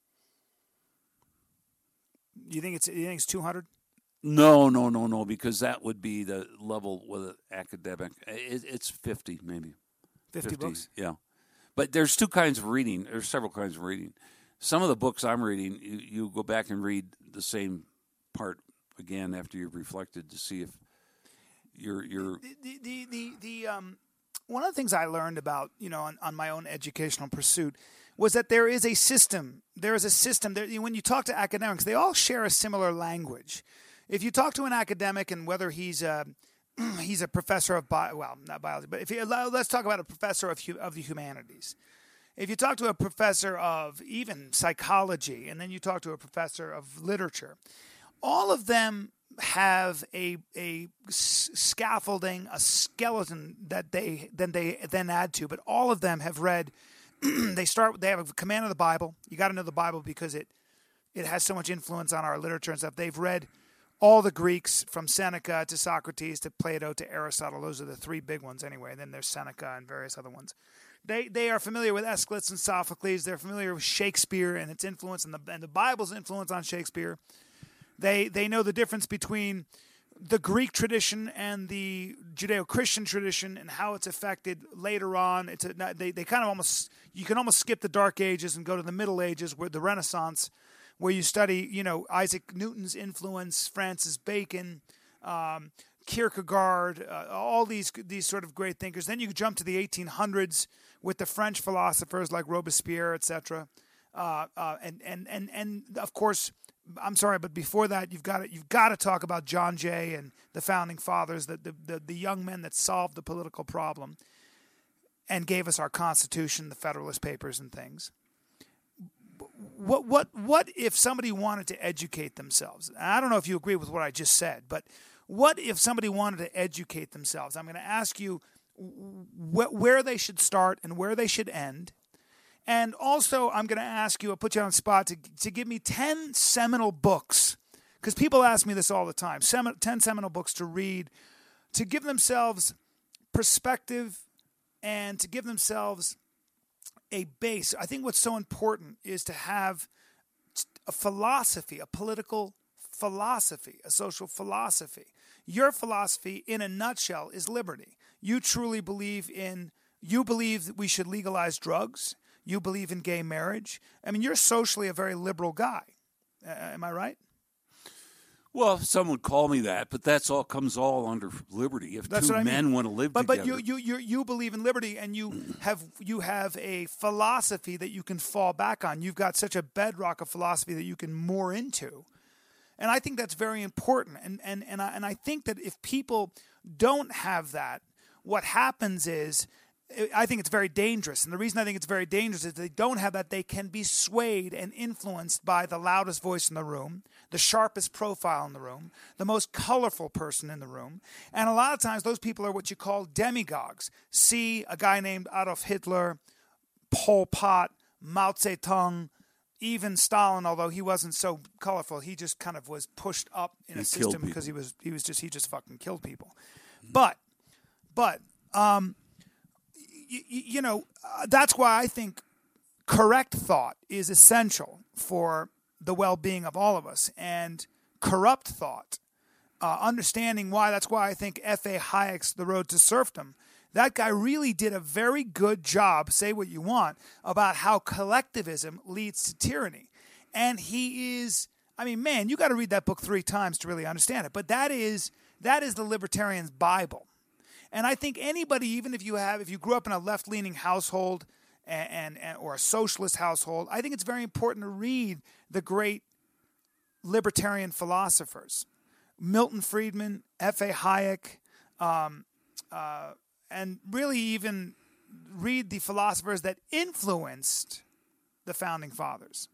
You think it's you think it's two hundred? No, no, no, no, because that would be the level with an academic. It, it's fifty, maybe. Fifty books. Yeah, but there's two kinds of reading. There's several kinds of reading. Some of the books I'm reading, you, you go back and read the same part again after you've reflected to see if you're you're. The the the, the, the um. One of the things I learned about, you know, on, on my own educational pursuit was that there is a system. There is a system. There, when you talk to academics, they all share a similar language. If you talk to an academic, and whether he's a he's a professor of bio, well, not biology, but if you, let's talk about a professor of of the humanities. If you talk to a professor of even psychology, and then you talk to a professor of literature, all of them have a a scaffolding, a skeleton that they then they then add to. But all of them have read. they start. They have a command of the Bible. You got to know the Bible because it it has so much influence on our literature and stuff. They've read all the Greeks from Seneca to Socrates to Plato to Aristotle. Those are the three big ones anyway. And then there's Seneca and various other ones. They they are familiar with Aeschylus and Sophocles. They're familiar with Shakespeare and its influence and the and the Bible's influence on Shakespeare. They they know the difference between the Greek tradition and the Judeo-Christian tradition and how it's affected later on. It's a, they they kind of almost you can almost skip the Dark Ages and go to the Middle Ages, where the Renaissance, where you study you know Isaac Newton's influence, Francis Bacon, um, Kierkegaard, uh, all these these sort of great thinkers. Then you jump to the eighteen hundreds with the French philosophers like Robespierre, et cetera. Uh, uh, and and and and of course. I'm sorry, but before that, you've got to you've got to talk about John Jay and the founding fathers, the the, the the young men that solved the political problem and gave us our Constitution, the Federalist Papers, and things. What what what if somebody wanted to educate themselves? I don't know if you agree with what I just said, but what if somebody wanted to educate themselves? I'm going to ask you wh- where they should start and where they should end. And also, I'm going to ask you, I'll put you on the spot, to, to give me ten seminal books, because people ask me this all the time, Sem- ten seminal books to read, to give themselves perspective and to give themselves a base. I think what's so important is to have a philosophy, a political philosophy, a social philosophy. Your philosophy, in a nutshell, is liberty. You truly believe in, you believe that we should legalize drugs. You believe in gay marriage. I mean, you're socially a very liberal guy. Uh, am I right? Well, some would call me that, but that's all comes all under liberty. If that's two what I men mean. want to live but, together, but you, you you you believe in liberty, and you have you have a philosophy that you can fall back on. You've got such a bedrock of philosophy that you can moor into, and I think that's very important. And and and I, and I think that if people don't have that, what happens is, I think it's very dangerous. And the reason I think it's very dangerous is they don't have that. They can be swayed and influenced by the loudest voice in the room, the sharpest profile in the room, the most colorful person in the room. And a lot of times those people are what you call demagogues. See a guy named Adolf Hitler, Pol Pot, Mao Zedong, even Stalin, although he wasn't so colorful. He just kind of was pushed up in He a killed system people. because he was he was just he just fucking killed people. But but um You, you know, uh, that's why I think correct thought is essential for the well-being of all of us. And corrupt thought, uh, understanding why, that's why I think F A Hayek's The Road to Serfdom, that guy really did a very good job, say what you want, about how collectivism leads to tyranny. And he is, I mean, man, you got to read that book three times to really understand it. But that is that is the libertarian's Bible. And I think anybody, even if you have, if you grew up in a left-leaning household and, and, and or a socialist household, I think it's very important to read the great libertarian philosophers, Milton Friedman, F A Hayek, um, uh, and really even read the philosophers that influenced the founding fathers.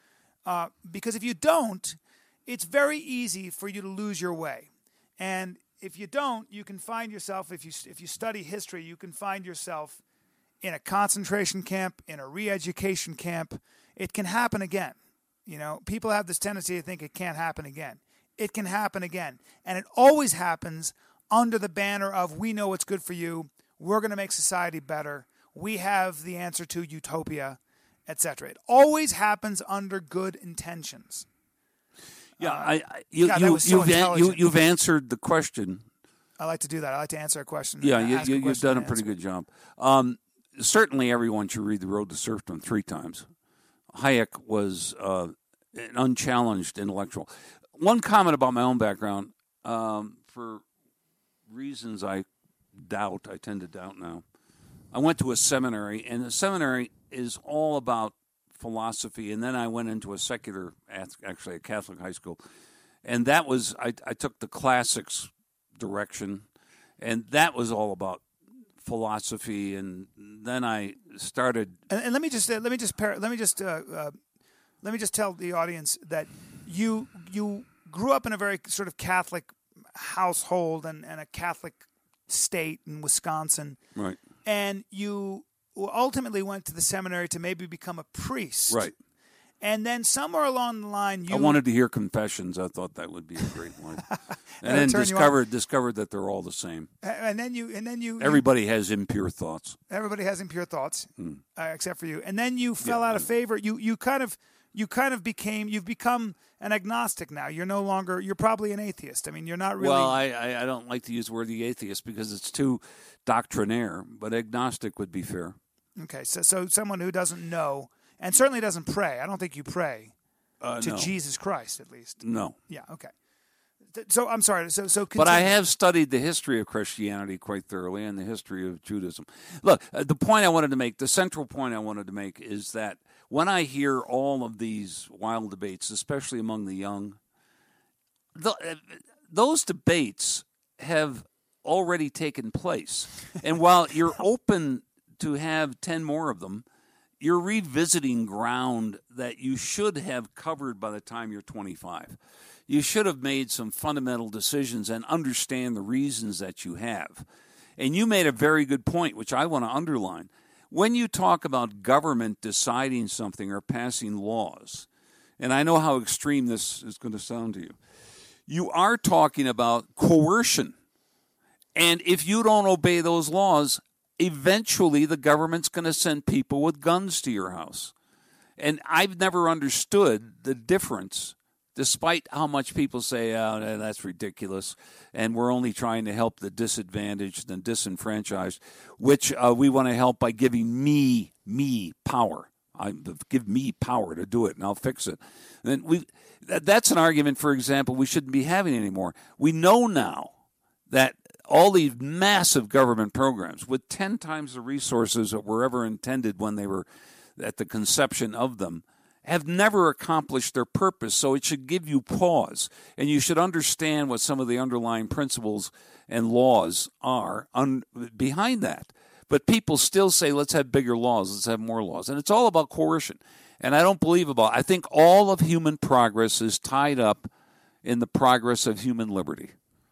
Uh, because if you don't, it's very easy for you to lose your way. And if you don't, you can find yourself, if you if you study history, you can find yourself in a concentration camp, in a re-education camp. It can happen again. You know, people have this tendency to think it can't happen again. It can happen again. And it always happens under the banner of, we know what's good for you, we're going to make society better, we have the answer to utopia, et cetera. It always happens under good intentions. Yeah, Uh, I, I you, God, that you, was so you've, an, you, intelligent. you've answered the question. I like to do that. I like to answer a question. Yeah, and you, ask you, a you've question done a and pretty answer. good job. Um, certainly, everyone should read The Road to Serfdom three times. Hayek was uh, an unchallenged intellectual. One comment about my own background, um, for reasons I doubt, I tend to doubt now. I went to a seminary, and the seminary is all about philosophy, and then I went into a secular, actually a Catholic high school, and that was, I, I took the classics direction, and that was all about philosophy, and then I started. And, and let me just uh, let me just par- let me just uh, uh, let me just tell the audience that you you grew up in a very sort of Catholic household and, and a Catholic state in Wisconsin, Right. and you ultimately went to the seminary to maybe become a priest, Right. And then somewhere along the line, you I wanted to hear confessions. I thought that would be a great one, and That'll then turn you discovered discovered that they're all the same. and then you and then you Everybody has impure thoughts. Everybody has impure thoughts, Hmm. uh, except for you. And then you fell Yeah, out of favor. You you kind of you kind of became you've become an agnostic now. You're no longer. You're probably an atheist. I mean, you're not really. Well, I, I, I don't like to use the word the atheist because it's too doctrinaire, but agnostic would be fair. Okay, so so someone who doesn't know and certainly doesn't pray. I don't think you pray Uh, to no. Jesus Christ, at least. No. Yeah. Okay. Th- So I'm sorry. So so. But I continue. have studied the history of Christianity quite thoroughly and the history of Judaism. Look, uh, the point I wanted to make, the central point I wanted to make is that when I hear all of these wild debates, especially among the young, the, those debates have already taken place. And while you're open to have ten more of them, you're revisiting ground that you should have covered by the time you're twenty-five. You should have made some fundamental decisions and understand the reasons that you have. And you made a very good point, which I want to underline. When you talk about government deciding something or passing laws, and I know how extreme this is going to sound to you, you are talking about coercion. And if you don't obey those laws, eventually the government's going to send people with guns to your house. And I've never understood the difference, despite how much people say, oh, that's ridiculous, and we're only trying to help the disadvantaged and disenfranchised, which uh, we want to help by giving me, me power. I give me power to do it, and I'll fix it. And we that's an argument, for example, we shouldn't be having anymore. We know now that all these massive government programs with ten times the resources that were ever intended when they were at the conception of them have never accomplished their purpose. So it should give you pause, and you should understand what some of the underlying principles and laws are un- behind that. But people still say, let's have bigger laws, let's have more laws. And it's all about coercion. And I don't believe about I think all of human progress is tied up in the progress of human liberty.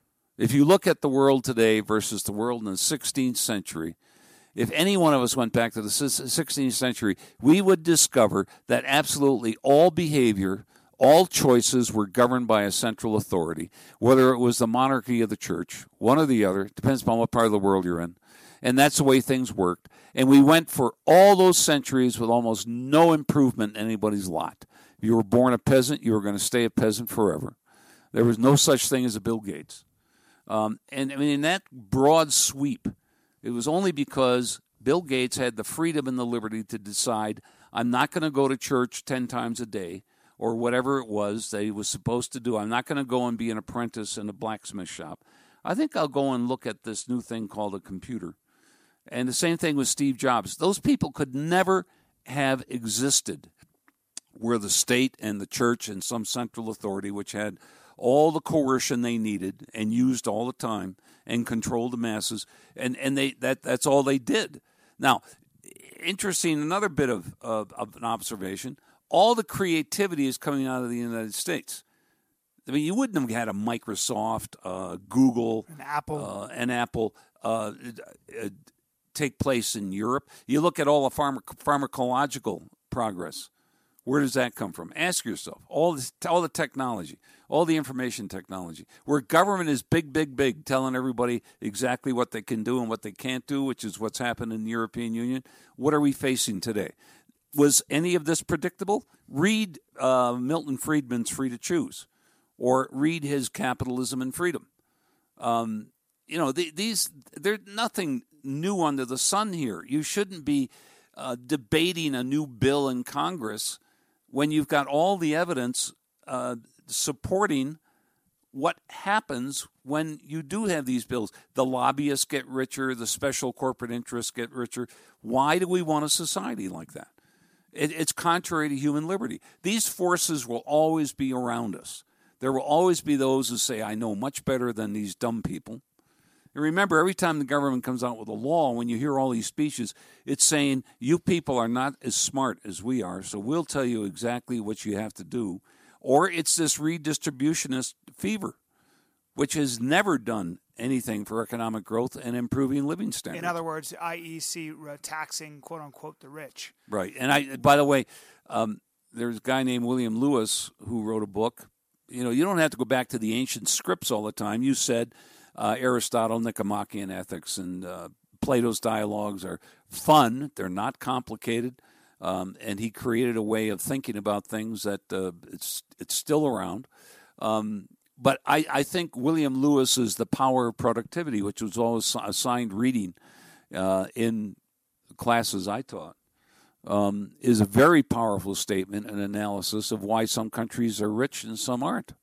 If you look at the world today versus the world in the sixteenth century, if any one of us went back to the sixteenth century, we would discover that absolutely all behavior, all choices were governed by a central authority, whether it was the monarchy of the church, one or the other, depends upon what part of the world you're in. And that's the way things worked. And we went for all those centuries with almost no improvement in anybody's lot. If you were born a peasant, you were going to stay a peasant forever. There was no such thing as a Bill Gates. Um, and I mean, in that broad sweep, it was only because Bill Gates had the freedom and the liberty to decide, I'm not going to go to church ten times a day or whatever it was that he was supposed to do. I'm not going to go and be an apprentice in a blacksmith shop. I think I'll go and look at this new thing called a computer. And the same thing with Steve Jobs. Those people could never have existed where the state and the church and some central authority, which had all the coercion they needed and used all the time and controlled the masses, and, and they that that's all they did. Now, interesting, another bit of, of, of an observation, all the creativity is coming out of the United States. I mean, you wouldn't have had a Microsoft, uh, Google, an Apple, uh, an Apple uh, uh, take place in Europe. You look at all the pharma- pharmacological progress. Where does that come from? Ask yourself. All this, all the technology, all the information technology, where government is big, big, big, telling everybody exactly what they can do and what they can't do, which is what's happened in the European Union. What are we facing today? Was any of this predictable? Read uh, Milton Friedman's Free to Choose, or read his Capitalism and Freedom. Um, you know, the, these there's nothing new under the sun here. You shouldn't be uh, debating a new bill in Congress when you've got all the evidence uh, supporting what happens when you do have these bills. The lobbyists get richer, the special corporate interests get richer. Why do we want a society like that? It, it's contrary to human liberty. These forces will always be around us. There will always be those who say, I know much better than these dumb people. And remember, every time the government comes out with a law, when you hear all these speeches, it's saying, you people are not as smart as we are, so we'll tell you exactly what you have to do. Or it's this redistributionist fever, which has never done anything for economic growth and improving living standards. In other words, I E C taxing, quote-unquote, the rich. Right. And I, by the way, um, there's a guy named William Lewis who wrote a book. You know, you don't have to go back to the ancient scripts all the time. You said uh, Aristotle, Nicomachean Ethics, and uh, Plato's dialogues are fun. They're not complicated. Um, and he created a way of thinking about things that uh, it's it's still around. Um, but I, I think William Lewis's The Power of Productivity, which was always assigned reading uh, in classes I taught, um, is a very powerful statement and analysis of why some countries are rich and some aren't.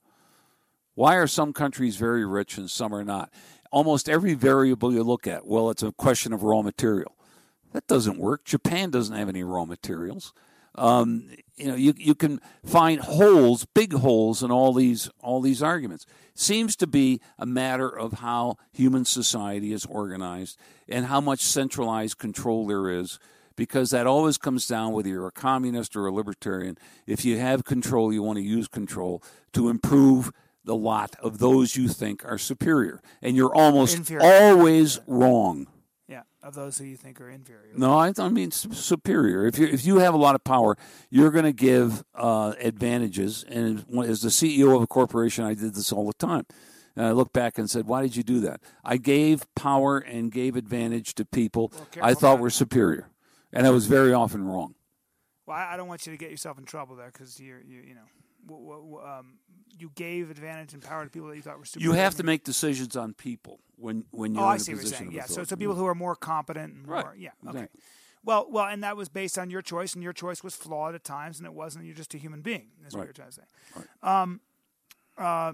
Why are some countries very rich and some are not? Almost every variable you look at, well, it's a question of raw material. That doesn't work. Japan doesn't have any raw materials. Um, you know, you you can find holes, big holes in all these all these arguments. Seems to be a matter of how human society is organized and how much centralized control there is, because that always comes down whether you're a communist or a libertarian. If you have control, you want to use control to improve the lot of those you think are superior, and you're almost Inferior. always wrong. Yeah, of those who you think are inferior. No, I, I mean superior. If you if you have a lot of power, you're going to give uh, advantages. And as the C E O of a corporation, I did this all the time. And I looked back and said, "Why did you do that?" I gave power and gave advantage to people Well, I thought about were it. superior, and I was very often wrong. Well, I I don't want you to get yourself in trouble there because you're you you know w- w- um, you gave advantage and power to people that you thought were superior. You have to make decisions on people when when you're Oh, in I a see what you're position saying. of Yeah, so authority. so people who are more competent and more Right. yeah. Okay. Exactly. Well, well, and that was based on your choice, and your choice was flawed at times, and it wasn't. You're just a human being. Is what Right. you're trying to say. Right. Um, uh,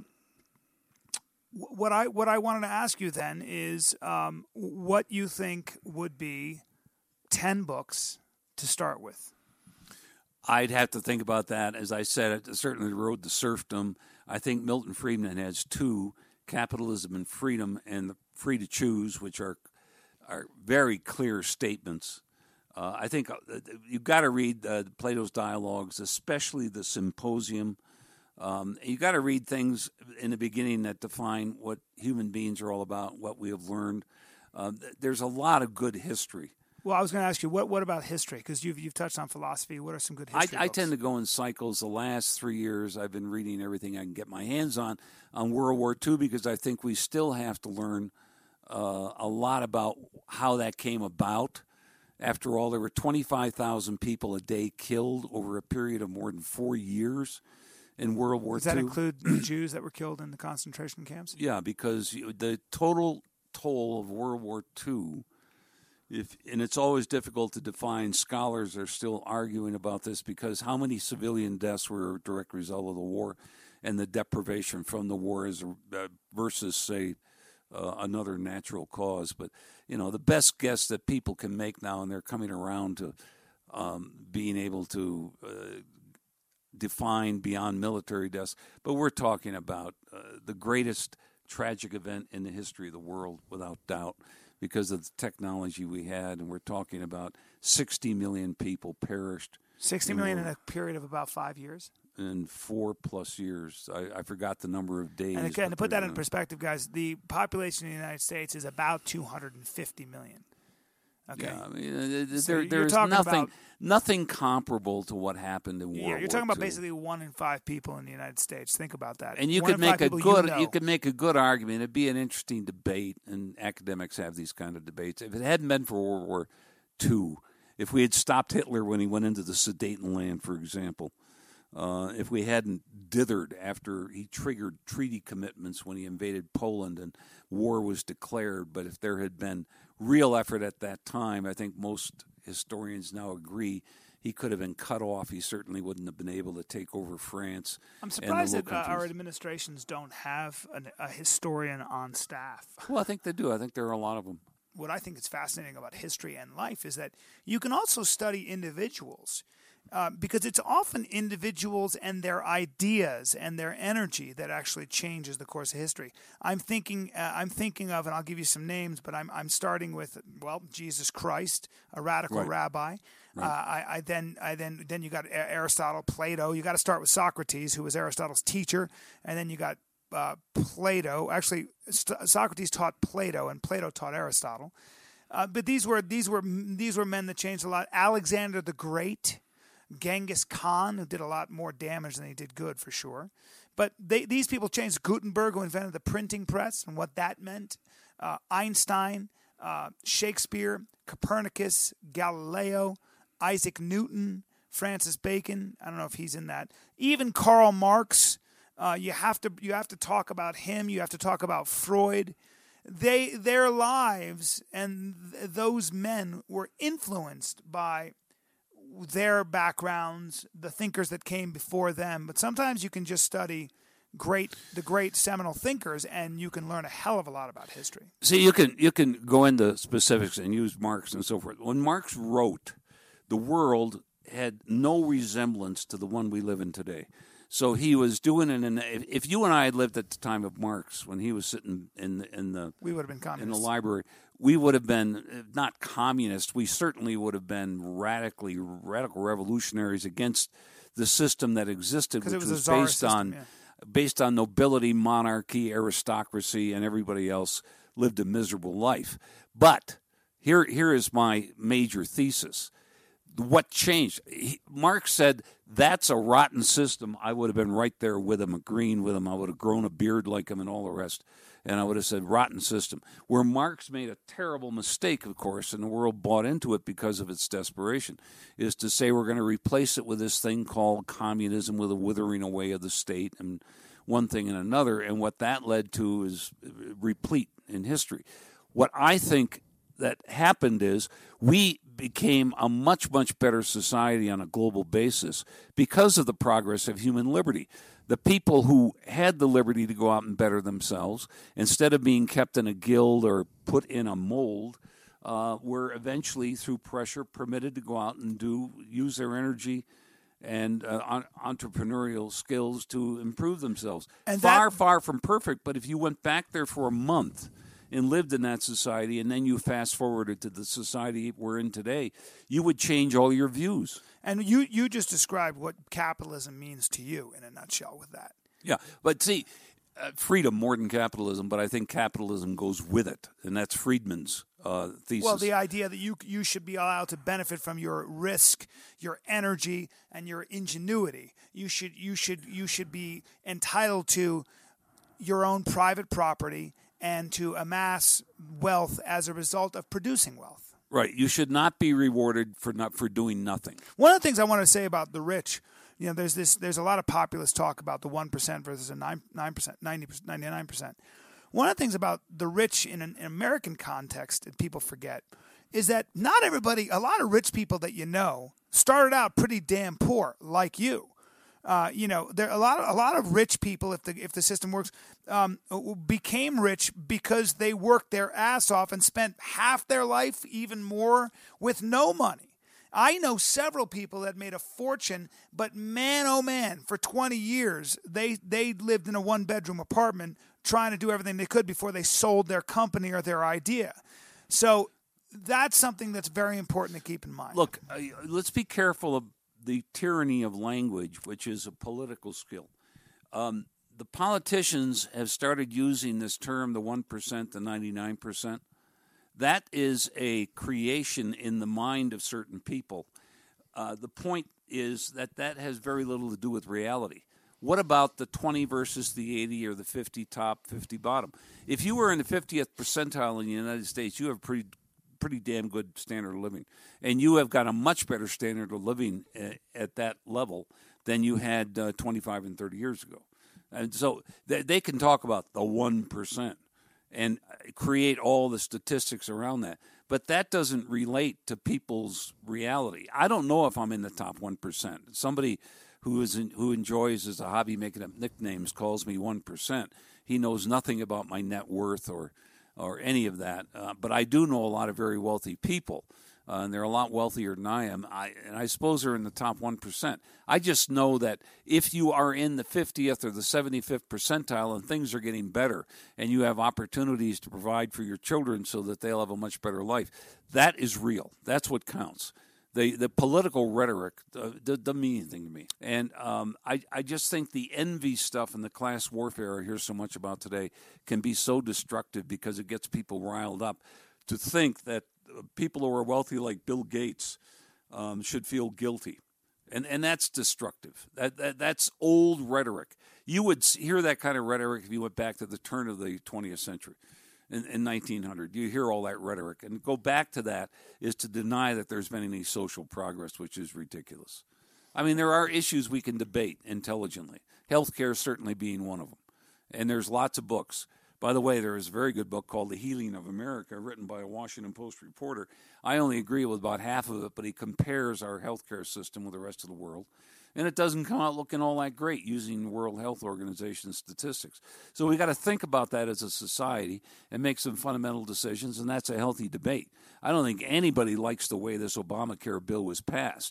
wh- what I what I wanted to ask you then is um, what you think would be ten books to start with. I'd have to think about that. As I said, certainly the Road to Serfdom. I think Milton Friedman has two, Capitalism and Freedom and the Free to Choose, which are are very clear statements. Uh, I think uh, you've got to read uh, Plato's Dialogues, especially the Symposium. Um, you've got to read things in the beginning that define what human beings are all about, what we have learned. Uh, there's a lot of good history. Well, I was going to ask you what what about history? Because you've you've touched on philosophy. What are some good I, history I books? tend to go in cycles. The last three years, I've been reading everything I can get my hands on on World War Two because I think we still have to learn uh, a lot about how that came about. After all, there were twenty-five thousand people a day killed over a period of more than four years in World War Does that Two. include the Jews that were killed in the concentration camps? Yeah, because you- the total toll of World War Two, if and it's always difficult to define. Scholars are still arguing about this because how many civilian deaths were a direct result of the war, and the deprivation from the war is uh, versus say uh, another natural cause. But you know, the best guess that people can make now, and they're coming around to um, being able to uh, define beyond military deaths. But we're talking about uh, the greatest tragic event in the history of the world, without doubt, because of the technology we had. And we're talking about sixty million people perished. Sixty million in a period of about five years. In four plus years. I, I forgot the number of days. And again, to but put that they're, in perspective, guys, the population in the United States is about two hundred fifty million. Okay. Yeah, I mean, uh, So there, you're there's talking nothing, about- nothing comparable to what happened in World Yeah, War you're talking about Two. basically one in five people in the United States. Think about that. And you One could in five make a people good you, know. you could make a good argument. It'd be an interesting debate, and academics have these kind of debates. If it hadn't been for World War Two, if we had stopped Hitler when he went into the Sudetenland, for example, uh, if we hadn't dithered after he triggered treaty commitments when he invaded Poland and war was declared, but if there had been real effort at that time, I think most historians now agree he could have been cut off. He certainly wouldn't have been able to take over France. I'm and the surprised Low that uh, our Countries. administrations don't have an, a historian on staff. Well, I think they do. I think there are a lot of them. What I think is fascinating about history and life is that you can also study individuals. Uh, because it's often individuals and their ideas and their energy that actually changes the course of history. I'm thinking, uh, I'm thinking of, and I'll give you some names, but I'm I'm starting with well, Jesus Christ, a radical Right. rabbi. Right. Uh, I, I then I then then you got Aristotle, Plato. You got to start with Socrates, who was Aristotle's teacher, and then you got uh, Plato. Actually, St- Socrates taught Plato, and Plato taught Aristotle. Uh, but these were these were these were men that changed a lot. Alexander the Great. Genghis Khan, who did a lot more damage than he did good, for sure. But they, these people changed. Gutenberg, who invented the printing press and what that meant. Uh, Einstein, uh, Shakespeare, Copernicus, Galileo, Isaac Newton, Francis Bacon. I don't know if he's in that. Even Karl Marx. Uh, you have to you have to talk about him. You have to talk about Freud. They their lives and th- those men were influenced by their backgrounds, the thinkers that came before them. But sometimes you can just study great, the great seminal thinkers, and you can learn a hell of a lot about history. See, you can you can go into specifics and use Marx and so forth. When Marx wrote, the world had no resemblance to the one we live in today. So he was doing it in. If, if you and I had lived at the time of Marx, when he was sitting in the, in the we would have been communists. in the library, we would have been not communists. We certainly would have been radically radical revolutionaries against the system that existed, which it was, was a czar based system, on yeah. based on nobility, monarchy, aristocracy, and everybody else lived a miserable life. But here here is my major thesis. What changed? He, Marx said, that's a rotten system. I would have been right there with him, agreeing with him. I would have grown a beard like him and all the rest. And I would have said, rotten system. Where Marx made a terrible mistake, of course, and the world bought into it because of its desperation, is to say we're going to replace it with this thing called communism, with a withering away of the state and one thing and another. And what that led to is replete in history. What I think that happened is we became a much, much better society on a global basis because of the progress of human liberty. The people who had the liberty to go out and better themselves, instead of being kept in a guild or put in a mold, uh, were eventually, through pressure, permitted to go out and do use their energy and uh, on, entrepreneurial skills to improve themselves. And far, that- far from perfect, but if you went back there for a month and lived in that society, and then you fast forwarded to the society we're in today, you would change all your views. And you, you just described what capitalism means to you in a nutshell with that. Yeah, but see, uh, freedom more than capitalism, but I think capitalism goes with it, and that's Friedman's uh, thesis. Well, the idea that you you should be allowed to benefit from your risk, your energy, and your ingenuity. You should you should you should be entitled to your own private property and to amass wealth as a result of producing wealth. Right. You should not be rewarded for not for doing nothing. One of the things I want to say about the rich, you know, there's this there's a lot of populist talk about the one percent versus a nine nine percent, ninety percent, ninety-nine percent. One of the things about the rich in an in American context that people forget is that not everybody, a lot of rich people that you know started out pretty damn poor, like you. Uh, you know, there a lot of a lot of rich people, if the if the system works, um, became rich because they worked their ass off and spent half their life, even more, with no money. I know several people that made a fortune, but man, oh man, for twenty years they they lived in a one bedroom apartment trying to do everything they could before they sold their company or their idea. So that's something that's very important to keep in mind. Look, uh, let's be careful of the tyranny of language, which is a political skill. Um, the politicians have started using this term, the one percent, the ninety-nine percent. That is a creation in the mind of certain people. Uh, the point is that that has very little to do with reality. What about the twenty versus the eighty or the fifty top, fifty bottom? If you were in the fiftieth percentile in the United States, you have pretty pretty damn good standard of living. And you have got a much better standard of living uh, at that level than you had uh, twenty-five and thirty years ago. And so they, they can talk about the one percent and create all the statistics around that. But that doesn't relate to people's reality. I don't know if I'm in the top one percent. Somebody who is in, who enjoys as a hobby making up nicknames calls me one percent. He knows nothing about my net worth or or any of that. Uh, but I do know a lot of very wealthy people, uh, and they're a lot wealthier than I am. I, and I suppose they're in the top one percent. I just know that if you are in the fiftieth or the seventy-fifth percentile and things are getting better and you have opportunities to provide for your children so that they'll have a much better life, that is real. That's what counts. The the political rhetoric uh, doesn't mean anything to me. And um, I, I just think the envy stuff and the class warfare I hear so much about today can be so destructive because it gets people riled up to think that people who are wealthy like Bill Gates um, should feel guilty. And and that's destructive. That, that That's old rhetoric. You would hear that kind of rhetoric if you went back to the turn of the twentieth century. In, in nineteen hundred, you hear all that rhetoric, and go back to that is to deny that there's been any social progress, which is ridiculous. I mean, there are issues we can debate intelligently, healthcare certainly being one of them, and there's lots of books. By the way, there is a very good book called The Healing of America, written by a Washington Post reporter. I only agree with about half of it, but he compares our healthcare system with the rest of the world. And it doesn't come out looking all that great using the World Health Organization statistics. So we got to think about that as a society and make some fundamental decisions, and that's a healthy debate. I don't think anybody likes the way this Obamacare bill was passed.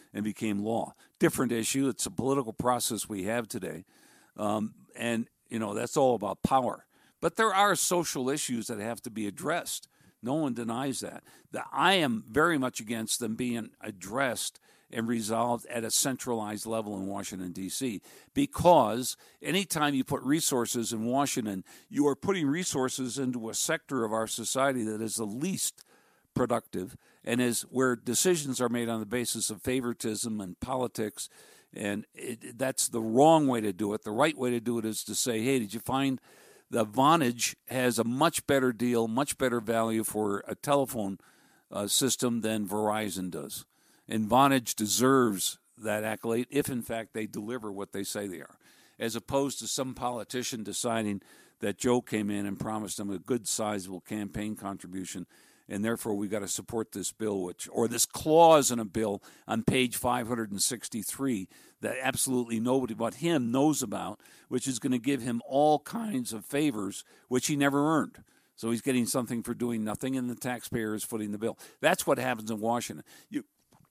and became law. Different issue. It's a political process we have today. Um, and, you know, that's all about power. But there are social issues that have to be addressed. No one denies that. The, I am very much against them being addressed and resolved at a centralized level in Washington, D C, because anytime you put resources in Washington, you are putting resources into a sector of our society that is the least productive and is where decisions are made on the basis of favoritism and politics, and it, that's the wrong way to do it. The right way to do it is to say, hey, did you find the Vonage has a much better deal, much better value for a telephone uh, system than Verizon does. And Vonage deserves that accolade if, in fact, they deliver what they say they are, as opposed to some politician deciding that Joe came in and promised them a good, sizable campaign contribution, and therefore we got to support this bill, which or this clause in a bill on page five hundred sixty-three that absolutely nobody but him knows about, which is going to give him all kinds of favors which he never earned. So he's getting something for doing nothing, and the taxpayer is footing the bill. That's what happens in Washington. You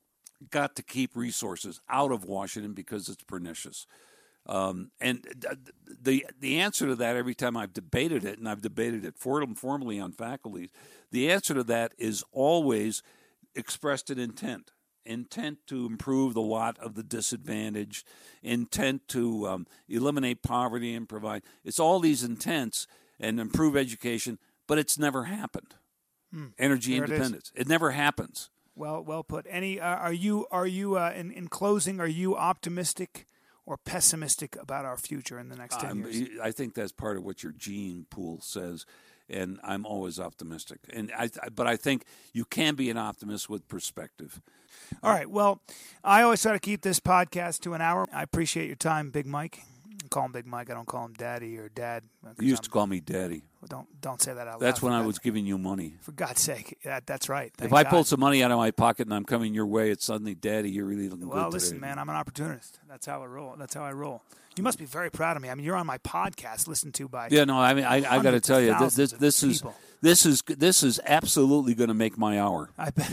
got to keep resources out of Washington because it's pernicious. Um, and the the answer to that, every time I've debated it, and I've debated it formally on faculty, the answer to that is always expressed in intent. Intent to improve the lot of the disadvantaged, intent to um, eliminate poverty and provide. It's all these intents and improve education, but it's never happened. Hmm. Energy there independence. It, it never happens. Well, well put. Any? Uh, are you? Are you? Uh, in in closing, are you optimistic or pessimistic about our future in the next ten um, years? I think that's part of what your gene pool says, and I'm always optimistic. And I, but I think you can be an optimist with perspective. All right. Well, I always try to keep this podcast to an hour. I appreciate your time, Big Mike. I call him Big Mike. I don't call him Daddy or Dad. You used I'm, to call me Daddy. Well, don't don't say that out loud. That's when I was giving you money. For God's sake, that, that's right. Thank if I God. pulled some money out of my pocket and I'm coming your way, it's suddenly, Daddy, you're really looking well, good Well, listen, today. man, I'm an opportunist. That's how I roll. That's how I roll. You must be very proud of me. I mean, you're on my podcast, listened to by yeah. No, I mean, I, I got to tell you, this this, this is people. this is this is absolutely going to make my hour. I bet.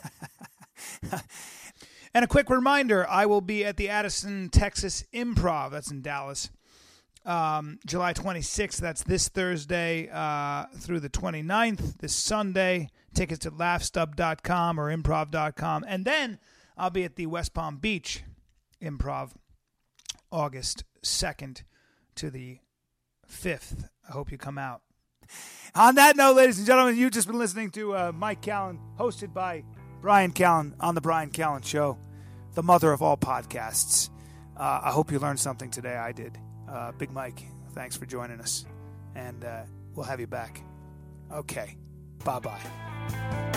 And a quick reminder: I will be at the Addison, Texas Improv. That's in Dallas. Um, July twenty-sixth, that's this Thursday uh, through the twenty-ninth, this Sunday. Tickets to laugh stub dot com or improv dot com. And then I'll be at the West Palm Beach Improv August second to the fifth. I hope you come out. On that note, ladies and gentlemen, you've just been listening to uh, Mike Callen, hosted by Brian Callen on The Brian Callen Show, the mother of all podcasts. Uh, I hope you learned something today. I did. Uh, Big Mike, thanks for joining us, and uh, we'll have you back. Okay, bye-bye.